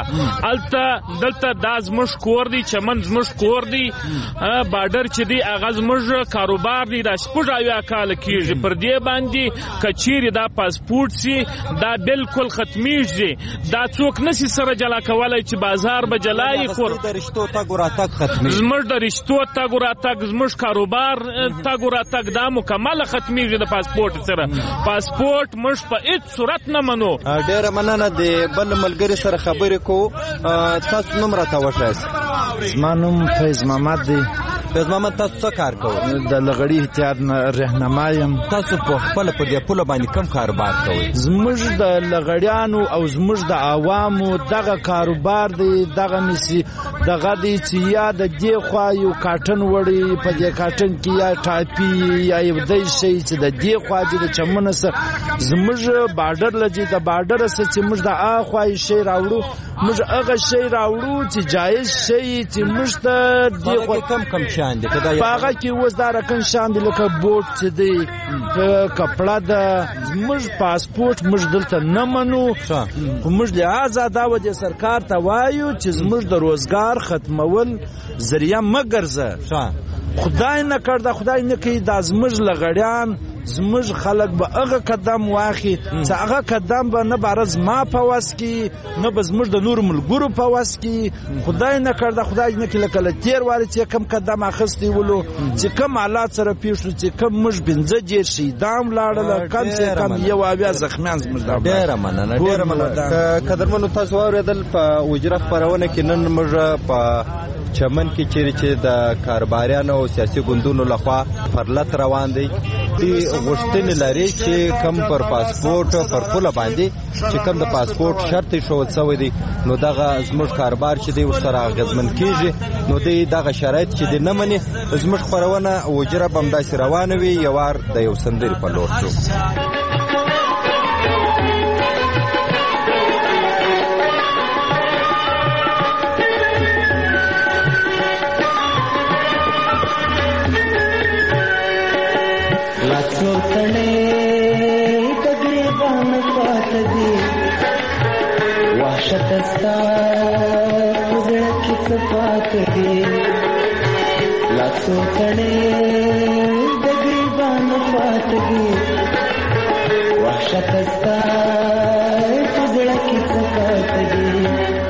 دلته دا زموږ کور دی چمن زموږ کور دی. بارډر چې دی هغه زموږ کاروبار دی. دا 80 کاله کېږي. پر دې باندې که چیرې دا پاسپورت سي دا بالکل ختمیږي. دا څوک نسي سره جلا کولی چې بازار به جلایي. خور
د رشتو تګ و راتګ ختمیږي.
زموږ د رشتو تګ و راتګ زموږ کاروبار تګ و راتګ دا مکمله ختمیږي د پاسپورت سره. پاسپورت موږ په هیڅ صورت نه منو.
ډېره مننه. د بل ملګري سره خبرې کوو. تاسو نوم راته وښایاست.
زما نوم فیض محمد دی.
فیض محمد تاسو څه کار کوئ؟
د لغړي احتیاط رهنما یم.
تاسو په خپله په دې پوله باندې کوم کاروبار کوئ؟
زموږ د لغړیانو او زموږ د عوامو دغه کاروبار دی. دغه نسي دغه دی چې یا د دې خوا یو کاټن وړي په دې کاټن کې یا ټاپي یا یو دی شی چې د دې خوا چې د چمنه سره زموږ بارډر لږی د بارډر سره چې موږ د اخوا شی راوړو موږ هغه شی راوړو چې جایز شی چې موږ ته دې خوا
کم شان دي.
هغه کې اوس دا رقم شان دي لکه بوټ چې دی کپړه ده. موږ پاسپورت موږ دلته نه منو. موږ لہذا دا وجه سرکار ته وایو چې زموږ د روزګار ختمول ذریعہ مګرځه. خدای نه کړ دا خدای نه کوي دا زموږ لغړیان زموږ خلک به هغه قدم واخی چې هغه قدم به نه بارز ما په واس کې نه به زموږ د نور ملګرو په واس کې. خدای نه کړ دا خدای نه کوي لکه تیر واري چې کم قدم اخستی ولو چې کم حالات سره پیښ شو چې کم موږ بنځه جیر شي دام لاړل کم څه کم یو بیا زخمیان زموږ دا.
ډېره مننه. ډېره مننه. قدرمنو تاسو واورېدل په وجره خپرونه کې نن موږ په چمن کې چیرې چې د کاروباریانو او سیاسي ګوندونو لخوا پرلط روان دی دې غوښتنې لري چې کم پر پاسپورت پر پوله باندې چې کم د پاسپورت شرط شوی شوی دی نو دغه زموږ کاروبار چې دی ورسره اغېزمن کیږي نو دی دغه شرایط چې دی نه مني زموږ خپرونه وجره به همداسې روانه وي یو وار د یو سندرې په لور ځو.
لاڅو تړې تقریباً پات دي وحشت ستا زړه کې صفات دي لاڅو تړې تقریباً پات دي وحشت ستا زړه کې صفات دي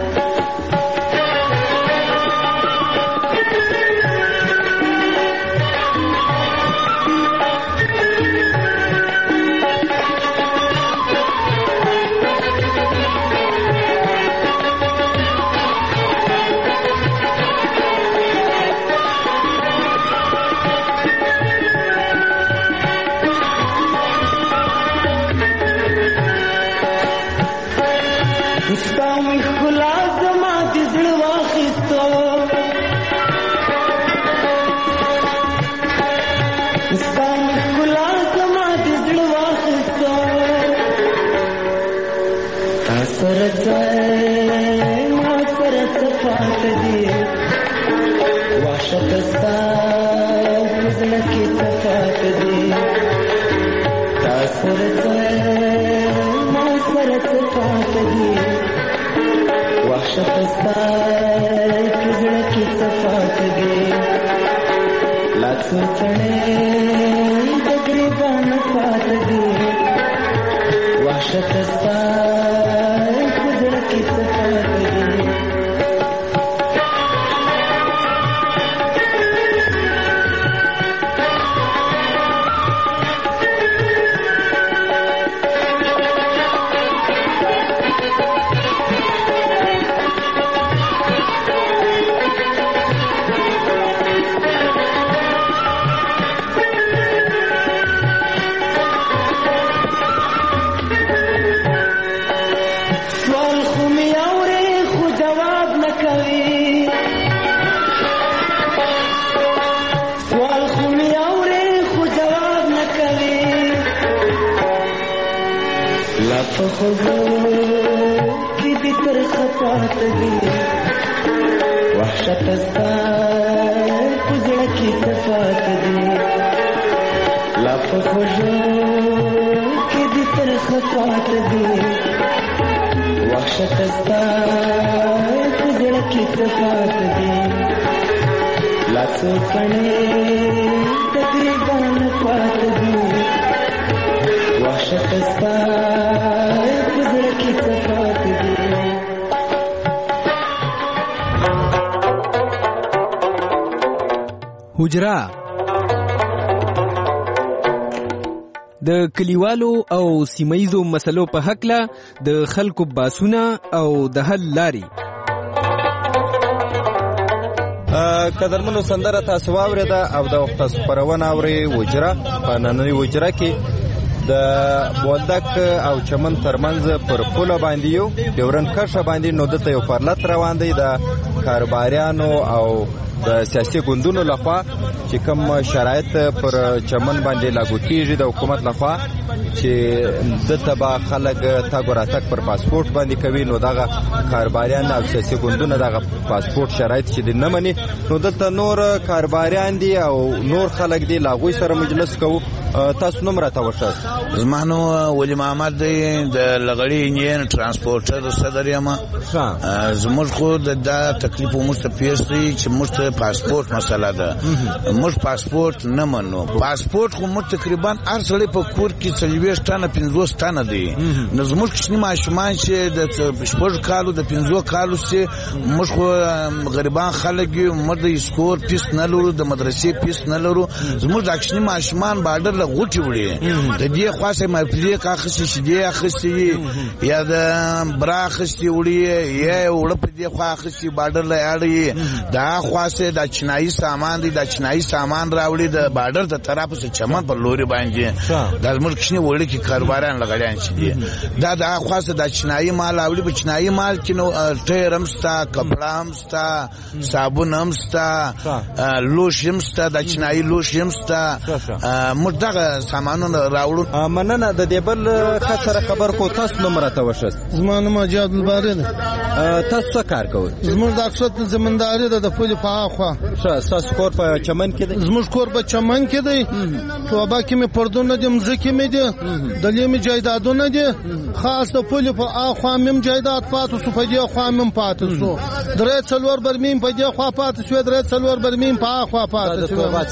حجره د کلیوالو او سیمایزو مسلو په حقله د خلکو باسونه او د حل لاري.
قدرمنو سندره تاسو واورېده او د وخت خپرونه اوري وجره په نننۍ وجره کې د بولدک او چمن ترمنځ پر پوله باندې یو ډیورن کرښه باندې نو دته یو پرلط روان دی د کاروباریانو او د سیاسي ګوندونو لخوا چې کوم شرایط پر چمن باندې لاګو کیږي د حکومت لخوا چې دته به خلک تګ راتګ پر پاسپورت باندې کوي نو دغه کاروباریان او سیاسي ګوندونه دغه پاسپورت شرایط چې نه مني نو دلته نور کاروباریان دي او نور خلک دي لاغوي سره مجلس کوو. تاسو نوم راته وښه.
زمانو ولی محمد دی د لغړی انجین ترانسپورټر صدر یم. زموږ خو د تکلیف موږ ته پیښ دی چې موږ ته پاسپورت مسله ده. موږ پاسپورت نه منو. پاسپورت خو موږ تقریبا هر سړی په کور کې 40 ټنه 50 ټنه دی. نو زموږ کوچني ماشومان چې د 6 کالو د 50 کالو چې موږ خو غریبان خلک یو موږ د اسکور پیس نه لرو د مدرسې پیس نه لرو. زموږ د کوچني ماشومان بارډر غوټي وړي د دې خاصه مفلي کا خصي شدي خصي یا د برا خصي وړي یا وړ په دې خوا خصي بارډر لا اړي دا خاصه چې د چینایي سامان دی د چینایي سامان راوړي د بارډر ته طرف څخه چمن پر لوري باندې د ملک شنه وړي کې کاروباران لګړیان شي دا د خاصه د چینایي مال راوړي په چینایي مال کې نو ټیر هم ستا کپڑا هم ستا صابون هم ستا لوش هم ستا د چینایي لوش هم ستا مدغه سامانونه راوړو.
مننه د دې بل خطر خبر کو تاسو نمبر ته وشست.
زما نوم جاد الباری ده.
تاسو څه کار کوئ؟
زموږ د اکثر زمینداری ده د پولې په اخوا.
تاسو کور په چمن کې دی؟
زموږ کور په چمن کې دی. توبه کې مې پردونه دي مځکې مې دي دلې مې جایدادونه دي خاص د پولې په اخوا مې جایداد پاتې سو په دې خوا مې پاتې سو درې څلور برمیم په دې خوا پاتې شو درې څلور برمیم په اخوا پاتې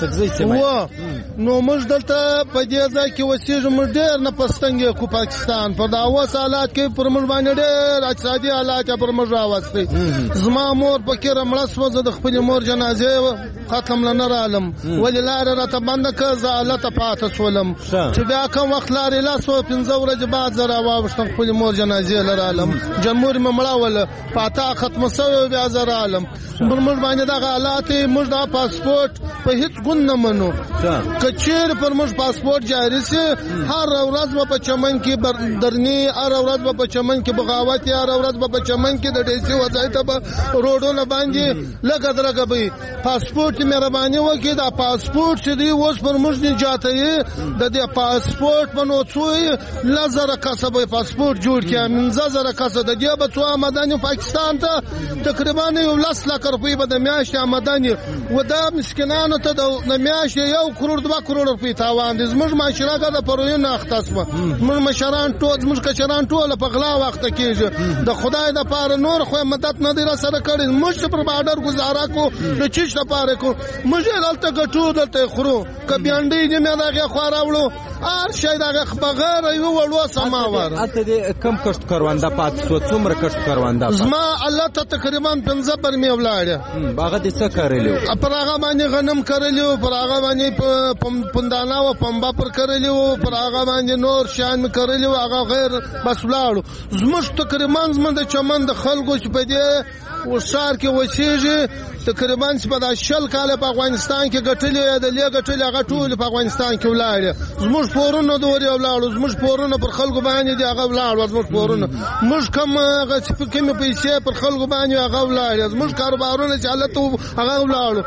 شو. نو موږ دلته په دې ځای کې وسیږو موږ ډېر نه پستنګې کو پاکستان په دا اوس حالات کې پر موږ باندې ډېر اقتصادي حالات پر موږ راوستي. زما مور پکې رمړه سوه زه د خپلې مور جنازې ختم نه رالم ولې لارې راته بنده کړه زه هلته پاتې شولم چې بیا کوم وخت لارې لاس وه 15 ورځې بعد زه راواوښتم خپلې مور جنازې له رالم جمهور مې مړوله پاته ختمه سوې بیا زه رالم. پر موږ باندې دغه حالات موږ دا پاسپورټ په هیڅ ګون نه منو که چیرې پر موږ پاسپورټ جاري سي هر ورځ به په چمن کې درني هر ورځ به په چمن کې بغاوت هر ورځ به په چمن کې د ډیسي وځای به روډونه باندې لګه درګه به پاسپورټ مهرباني وکړي دا پاسپورټ چې دی اوس پر موږ نه جاتې د دې پاسپورټ په نو څوی لزر کسب پاسپورټ جوړ کړي منځزر کسب د دې به څو آمدنی پاکستان ته تقریبا 1 لک روپۍ به د میاشتې آمدنی و دا مسکینانو ته د میاشتې 1 کروڑ 2 کروڑ روپۍ تاوان دي. زموږ معاشره دا پروین اختصمه موږ مشران ټول زموږ کچران ټول په غلا وخت کېږي د خدای د پاره نور خو مدد نه دی را سره کړی موږ پر بارډر گزاره کو د چیش د پاره کو موږ دلته ګټو دلته خورو کبي انډي دې مې دغه خو راوړو هر شي دغه بغیر یو وړو سماور
اته دې کم کشت کارواندا پات سو څومره کشت کارواندا
زما الله ته تقریبا 15 پر می ولاړه
باغ دې څه کړلیو
پر هغه باندې غنم کړلیو پر هغه باندې پندانا او پمبا پر کړلیو پر هغه باندې نور شان می کړلیو هغه غیر بس ولاړو زموږ تقریبا زموږ د چمن د خلکو چې په دې وشار کې وسیږي تقریبا په 10 کال په افغانستان کې ګټلې د لې ګټلې هغه ټول په افغانستان کې ولاړ زموږ پورونه دوري ولاړ زموږ پورونه پر خلکو باندې دی هغه ولاړ زموږ پورونه موږ کوم هغه چې کوم پیسې پر خلکو باندې هغه ولاړ زموږ کاروبارونه چې حالت هغه ولاړ.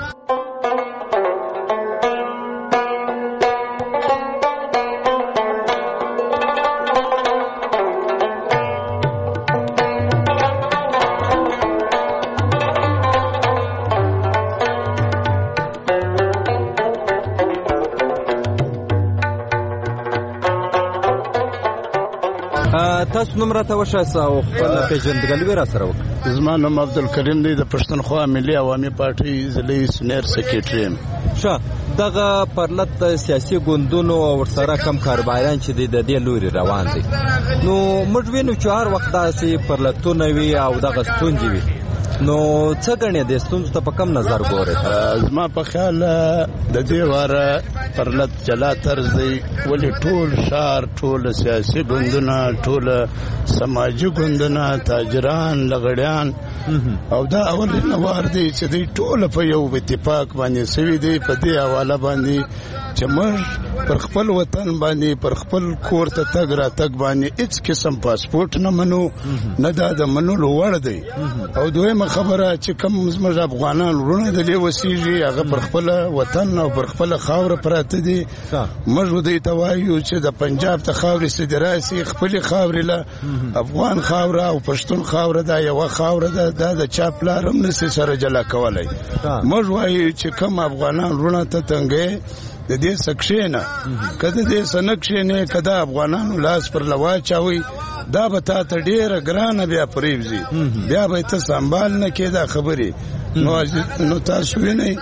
تاسو نوم راته وښایاست او خپل پیژندګلوي را سره وکړئ.
زما نوم عبدالکریم دی د پښتونخوا ملي عوامي پارټۍ ضلعي سینیر سکریټري یم.
ښه دغه پرلط سیاسي ګوندونو او ورسره کم کاروباریان چې د دې لوري روان دي نو موږ وینو چې هر وخت داسې پرلطونه وي او دغه ستونزې وي نو څه ګڼې د ستونزو ته په کم نظر ګورئ؟
زما په خیال د دې واره پرلط جلا طرز دی ولې ټول ښار ټول سیاسي ګوندونه ټول سماجي ګوندونه تاجران لغړیان او دا اولنه وار دی چې دوی ټول په یو اتفاق باندې سوي دي په دې حواله باندې چې موږ پر خپل وطن باندې پر خپل کور ته تګ را تګ باندې هیڅ قسم پاسپورټ نه منو نه دا د منلو وړ دی. او دویمه خبره چې کوم زموږ افغانان ورونه د دې وسیږي هغه پر خپل وطن او پر خپل خاوره پراته دي موږ دوی ته وایو چې د پنجاب ته خاورې سدراسي خپل خاورې له افغان خاوره او پښتون خاوره دا یو خاوره ده دا د چا پلار هم نشي سره جلا کولای. موږ وایو چې کوم افغانان ورونه ته تنګي د دې سکشنه کده دې سنکشنه نه کده افغانانو لاس پر لوا چاوي دا به تا ته ډیره ګرانه بیا پریوزي بیا به ته سنبال نه کېده خبري نو تاسو وینئ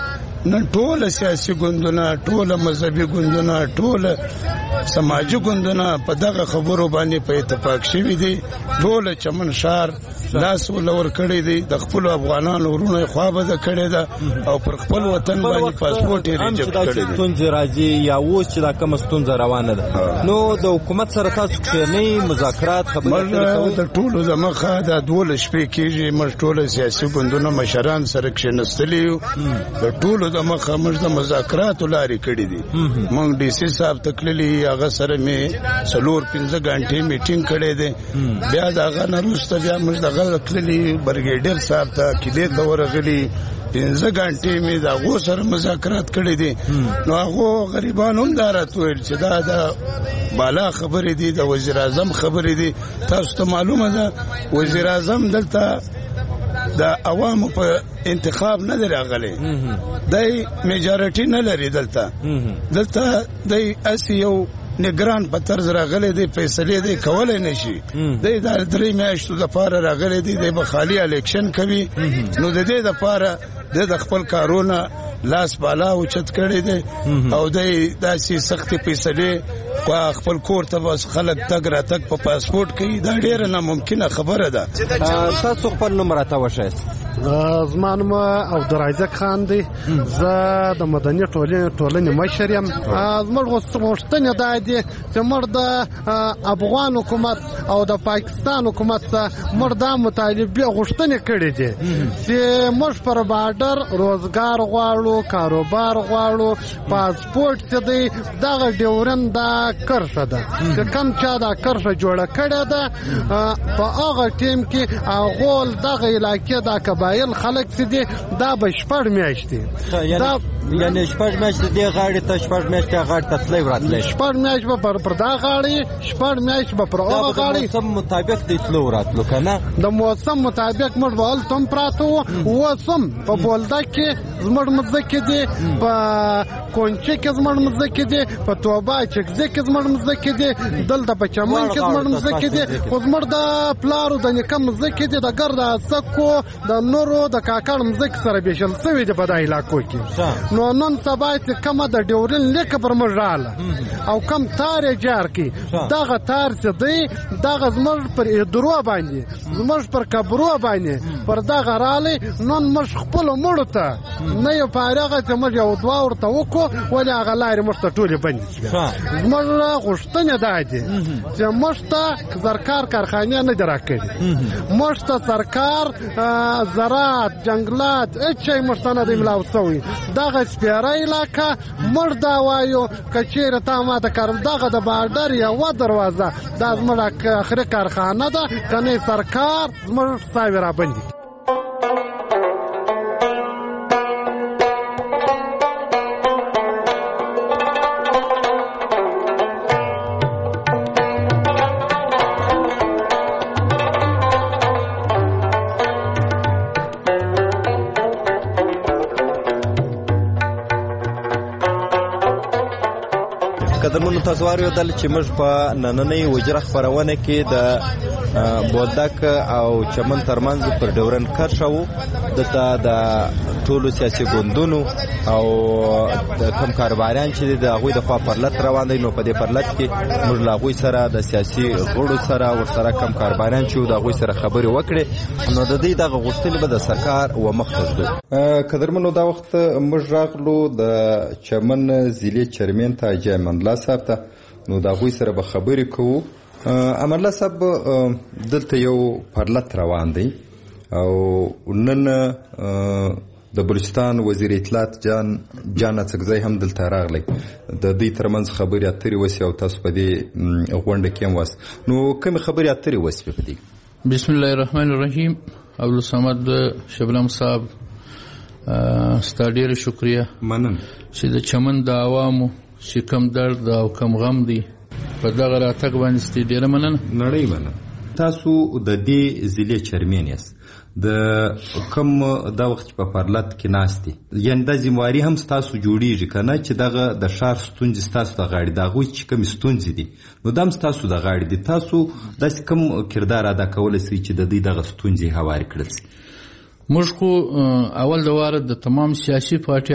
نن ټول سیاسي ګوندونه، ټول مذهبي ګوندونه، ټول سماجي ګوندونه په دغه خبرو باندې په اتفاق شوي دي. ټول چمن ښار لاس ولور کړی دی، د خپل افغانانو ورونه خوابه کړی ده او پر خپل وطن باندې پاسپورت یې ریجکټ کړی دی.
ستونزې راځي یا اوس چې دا کومه ستونزه روانه ده، نو د حکومت سره تاسو کښېنئ، مذاکرات خبرې کوئ؟
د ټولو د مخه دا 12 شپې کېږي موږ ټول سیاسي ګوندونه مشران سره کښېنستلي یو. د ټولو د مخه موږ د مذاکراتو لارې کړې دي. موږ ډي سي صاحب ته تللي، هغه سره مې 4-5 غنټې میټینګ کړی دی. بیا د هغه نه وروسته بیا موږ دغه تللي برګیډر صاحب ته کلي ته ورغلي، 5 غنټې مې د هغو سره مذاکرات کړی دي. نو هغو غریبان هم دا راته ویل چې دا د بالا خبرې دي، د وزیر اعظم خبرې دي. تاسو ته معلومه ده وزیر اعظم دلته د عوامو په انتخاب نه دی راغلی، دی میجارټي نه لري. دلته دی اسی یو نگران په طرز راغلی دی، فیصلې دی کولای نشي. دی د 3 میاشتو دپاره راغلی دی، دی به خالي الیکشن کوي. نو د دې دپاره د خپل کارونه لاس بالا اوچت کړی دی او دی داسې سختې فیصلې خپل کور ته بس خلک تګ راتګ په پاسپورت کوي. دا ډېره ناممکنه خبره ده.
تاسو خپل نوم راته وښایاست.
زما نوم عبدالرزاق خان دی، زه د مدني ټولنې مشر یم. زموږ غوښتنې دا دي چې موږ د افغان حکومت او د پاکستان حکومت څخه موږ دا مطالبې غوښتنې کړې دي چې موږ پر بارډر روزګار غواړو، کاروبار غواړو. پاسپورت چې دی دغه ډیورن دا کرښه ده چې کم چا دا کرښه جوړه کړې ده په هغه ټیم کې هغول دغه علاقې دا قبایل خلک چې دي دا به 6 میاشتې
یعنی 6 میاشتې دې غاړې ته 6 میاشتې غاړې ته تللی وراتلی،
6 میاشتې به پر دا غاړې، 6 میاشتې به پر هغه غاړې.
د موسم مطابق دی تلو وراتلو که نه؟
د موسم مطابق موږ به هلته هم پراته وو. اوس هم په بولدک کې زموږ مځکې دي، په کونچه کې زموږ مځکې دي، په توبه چکزي کې زموږ مځکې دي، دلته په چمن کې زموږ مځکې دي. خو زموږ د پلارو د نیکه مځکې دي، د ګرد سکو د نورو د کاکړ مځکې سره بېشل سوي دي په دا علاقو کې. نو نن سبا چې کومه د ډیورن لیکه پر موږ راغله او کم تار یې جار کړي، دغه تار چې دی دغه زموږ پر ادرو باندې، زموږ پر کبرو باندې پر دغه رالی. نن موږ خپلو مړو ته نه یو فارغه چې موږ یو دوه ورته وکړو، ولې هغه لارې موږ ته ټولې بندې شوې. زموږ غوښتنې دا دي چې موږ ته زرکار کارخانې نه دي راکړي، موږ ته سرکار زراعت جنګلات هېڅ شی موږ ته نه دی ملاو شوی. دغه سپېره علاقه موږ دا وایو که چېرې تا ما ته دغه د بارډر یوه دروازه دا زموږ اخري کارخانه ده، که نه سرکار زموږ ساوې رابندي.
قدرمنو تاسو واورېدل چې موږ په نننۍ وجره خپرونه کې د بولدک او چمن ترمنځ پر ډیورن کرښه وو. دلته د ټولو سیاسي ګوندونو او د کم کاروباریان چې د هغوی د خوا پرلط روان دی. نو په دې پرلط کې موږ له هغوی سره د سیاسي غړو سره ورسره کم کاروباریان چې د هغوی سره خبرې وکړې. نو د دې دغه غوښتنې به د سرکار ومخته ږدو. قدرمنو دا وخت موږ راغلو د چمن ضلع چیرمن ته حاجي امان الله صاحب ته. نو د هغوی سره به خبرې کوو. امان الله صاحب دلته یو پرلط روان دی او نن د بلوچستان وزیر اطلاعات جان اڅکزی هم دلته راغلی. د دوی ترمنځ خبرې اترې وسوې او تاسو په دې غونډه کې هم واست. نو کومې خبرې اترې وسوې په دې؟
بسم الله الرحمن الرحیم. عبدالصمد شبنم صاحب ستا ډېره شکریه.
مننه
چې د چمن د عوامو چې کم درد او کم غم دی په دغه راتګ باندې ستې ډېره مننه.
نړۍ مننه. تاسو د دې ضلع چیرمن یاست، د کوم دا وخت په پرلط کې ناست دي، یعنې دا ذمواري هم ستاسو جوړیږي که نه چې دغه د ښار ستونزې ستاسو د غاړې د هغوی چې کومې ستونزې دي نو دا هم ستاسو د غاړې دي. تاسو داسې کوم کردار ادا کولی شئ چې د دوی دغه ستونزې هوارې کړل شي؟
موږ خو اول د واره د تمام سیاسي پارټیانو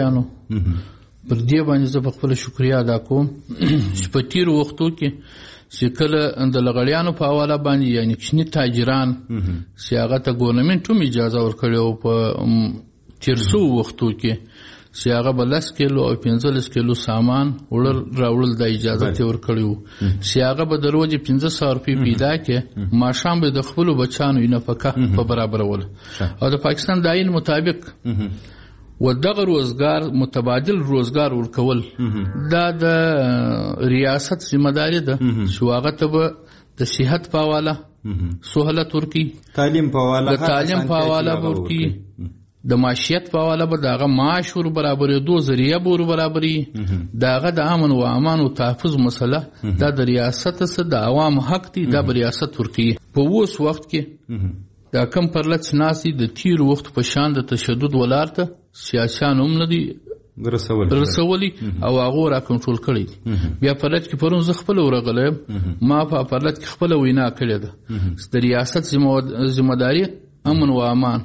پر دې باندې زه په خپل شکریا ادا کوم چې په تیر وختو کې چې کله د لغړیانو په حواله باندې یعنی کښنی تاجران چې هغه ته ګورنمنټ هم اجازه ورکړې په تیر څو وختو کې چې هغه به 10 کیلو او 15 کیلو سامان راوړل د اجازه ته ورکړي وو چې هغه به د ورځې 1500 روپۍ پیدا کړي ماښام به د خپلو بچیانو نفقه په برابرول او د پاکستان د آئین مطابق و دغه روزګار متبادل روزګار ورکول دا د ریاست ذمہ داری ده چې هغه ته به د صحت په حواله سہولت ورکي
تعلیم په
حواله ورکي د معاشیت په حواله به دغه معاش ور برابرېدو ذریعه به ور برابري دغه د امن و امان او تحفظ مسله دا د ریاست څخه د عوام حق دی د ریاست ورکي په اوس وخت کې دا کم پرلت ناسي د تیر وخت په شان د تشدد ولارته سیاسيان هم ندي رسولي او هغه را کنټرول کړی بیا پرلت کې پرون زه خپل ورغلم ما په پرلت کې خپل وینا کړې ده د ریاست ذمہ داری امن و امان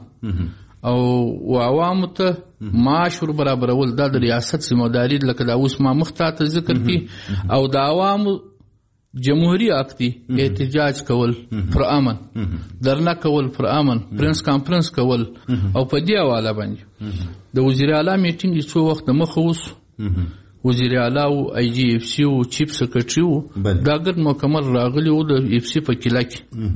او عوام ته معاش ور برابرول دا د ریاست ذمہ داری لکه دا اوس ما مخته ذکر کی او د عوام جمهوری اکتی احتجاج کول پر امن درنا کول پر امن پرنس کانفرنس کول او په دې حواله باندې د وزیر اعلی میټینګ څو وخت مخ اوس وزیر اعلی او آی جی اف سی او چیف سیکریټری دا ګډ مکمل راغلی او د اف سی په کلا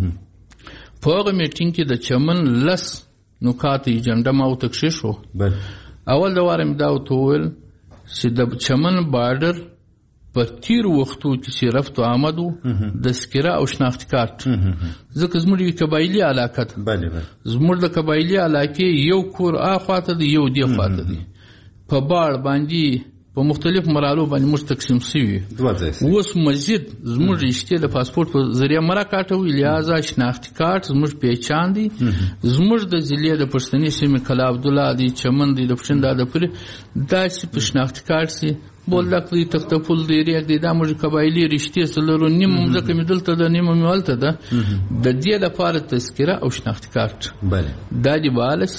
کې په هغه میټینګ کې د چمن لس نکات ایجنډا ما او تکشیش شو اول د وارم دا وتول چې د چمن بارډر په تیر وختو چې رفت آمدو د سکره او شناخت کارت ځکه زموږ یو قبایلی علاقه ده زموږ د قبایلی علاقې یو کور اخواته دی یو دی خواته دی په باړ باندې په مختلف مرحلو باندې موږ تقسیم شوي اوس مزید زموږ رشتې د پاسپورت په ذریعہ مرا کاټوي لہذا شناخت کارت زموږ پیچان دي زموږ د ضلع د پښتني سیمې کلا عبد الله دی چمن دی د پښتون د پوری داسې په شناخت کارت سي بولک دی تختپول دی ریګ دی د موږ قبایلی رشتې سره نیم ځکه مدلته د نیم مولته ده د دې لپاره تذکره او شناخت کارت دا دی بالس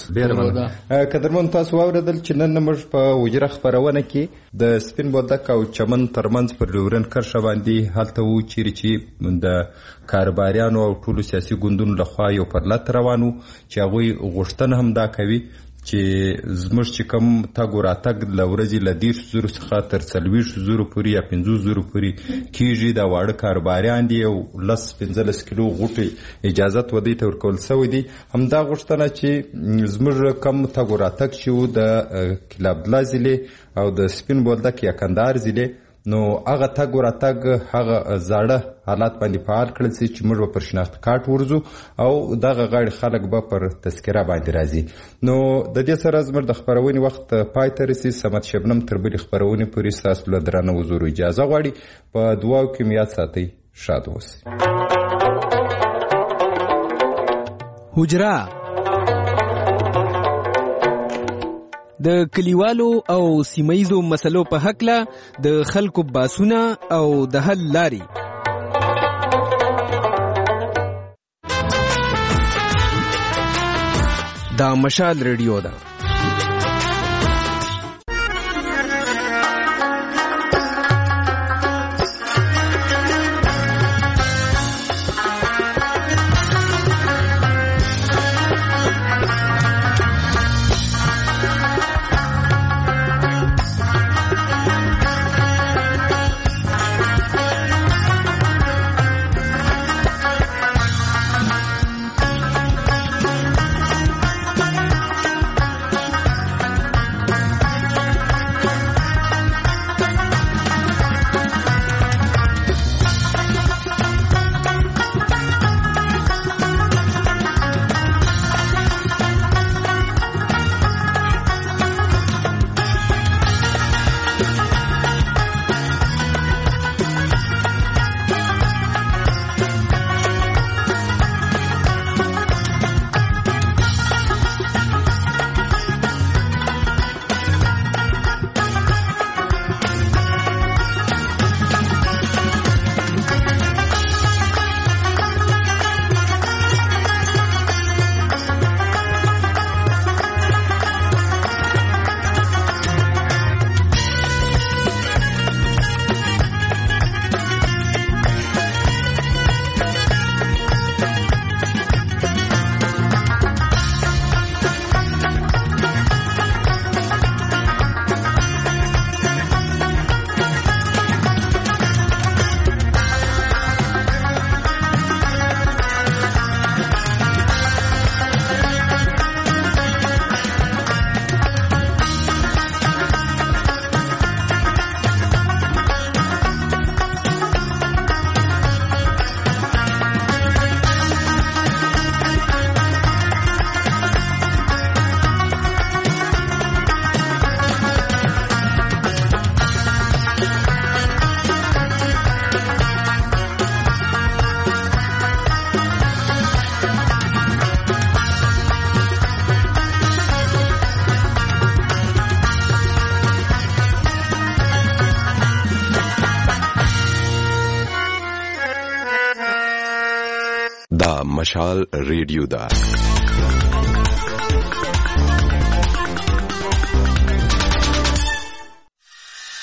قدرمن تاسو اوریدل چې نن موږ په وجره خبرونه کې د سپین بولدک او چمن ترمنځ پر ډیورن کرښه باندې حالت وو چې د کاروباریانو او ټولو سیاسي ګوندونو لخوا یو پرلط روانو چې هغوی غوښتنه هم دا کوي چې زموږ چې کوم تګ راتګ له ورځې له 10,000 څخه تر 40,000 پورې یا 50,000 پورې کېږي دا واړه کاروباریان دي او 10-15 کیلو غوټې اجازت ودی ته ورکول شوی دي همدا غوښتنه چې زموږ کوم تګ راتګ چې د کلا عبدالله ضلع او د سپین بولدک یا کندهار ضلع نو هغه تګ ورتګ هغه زاړه حالات باندې فعال کړل چې موږ په شناخت کارت ورزو او دغه غړي خلک به پر تذکره باندې راځي نو د دې سره زموږ د خبرونې وخت پای ته رسي سمت شبنم تر بلې خبرونې پورې تاسو له درنه حضور اجازه غواړي په دعاو کې میاد ساتي شاد اوسئ
حجرا د کلیوالو او سیمایزو مسلو په حق له د خلکو باسونه او د حل لاري دا مشال ریډیو ده
مشال ریډیو ده.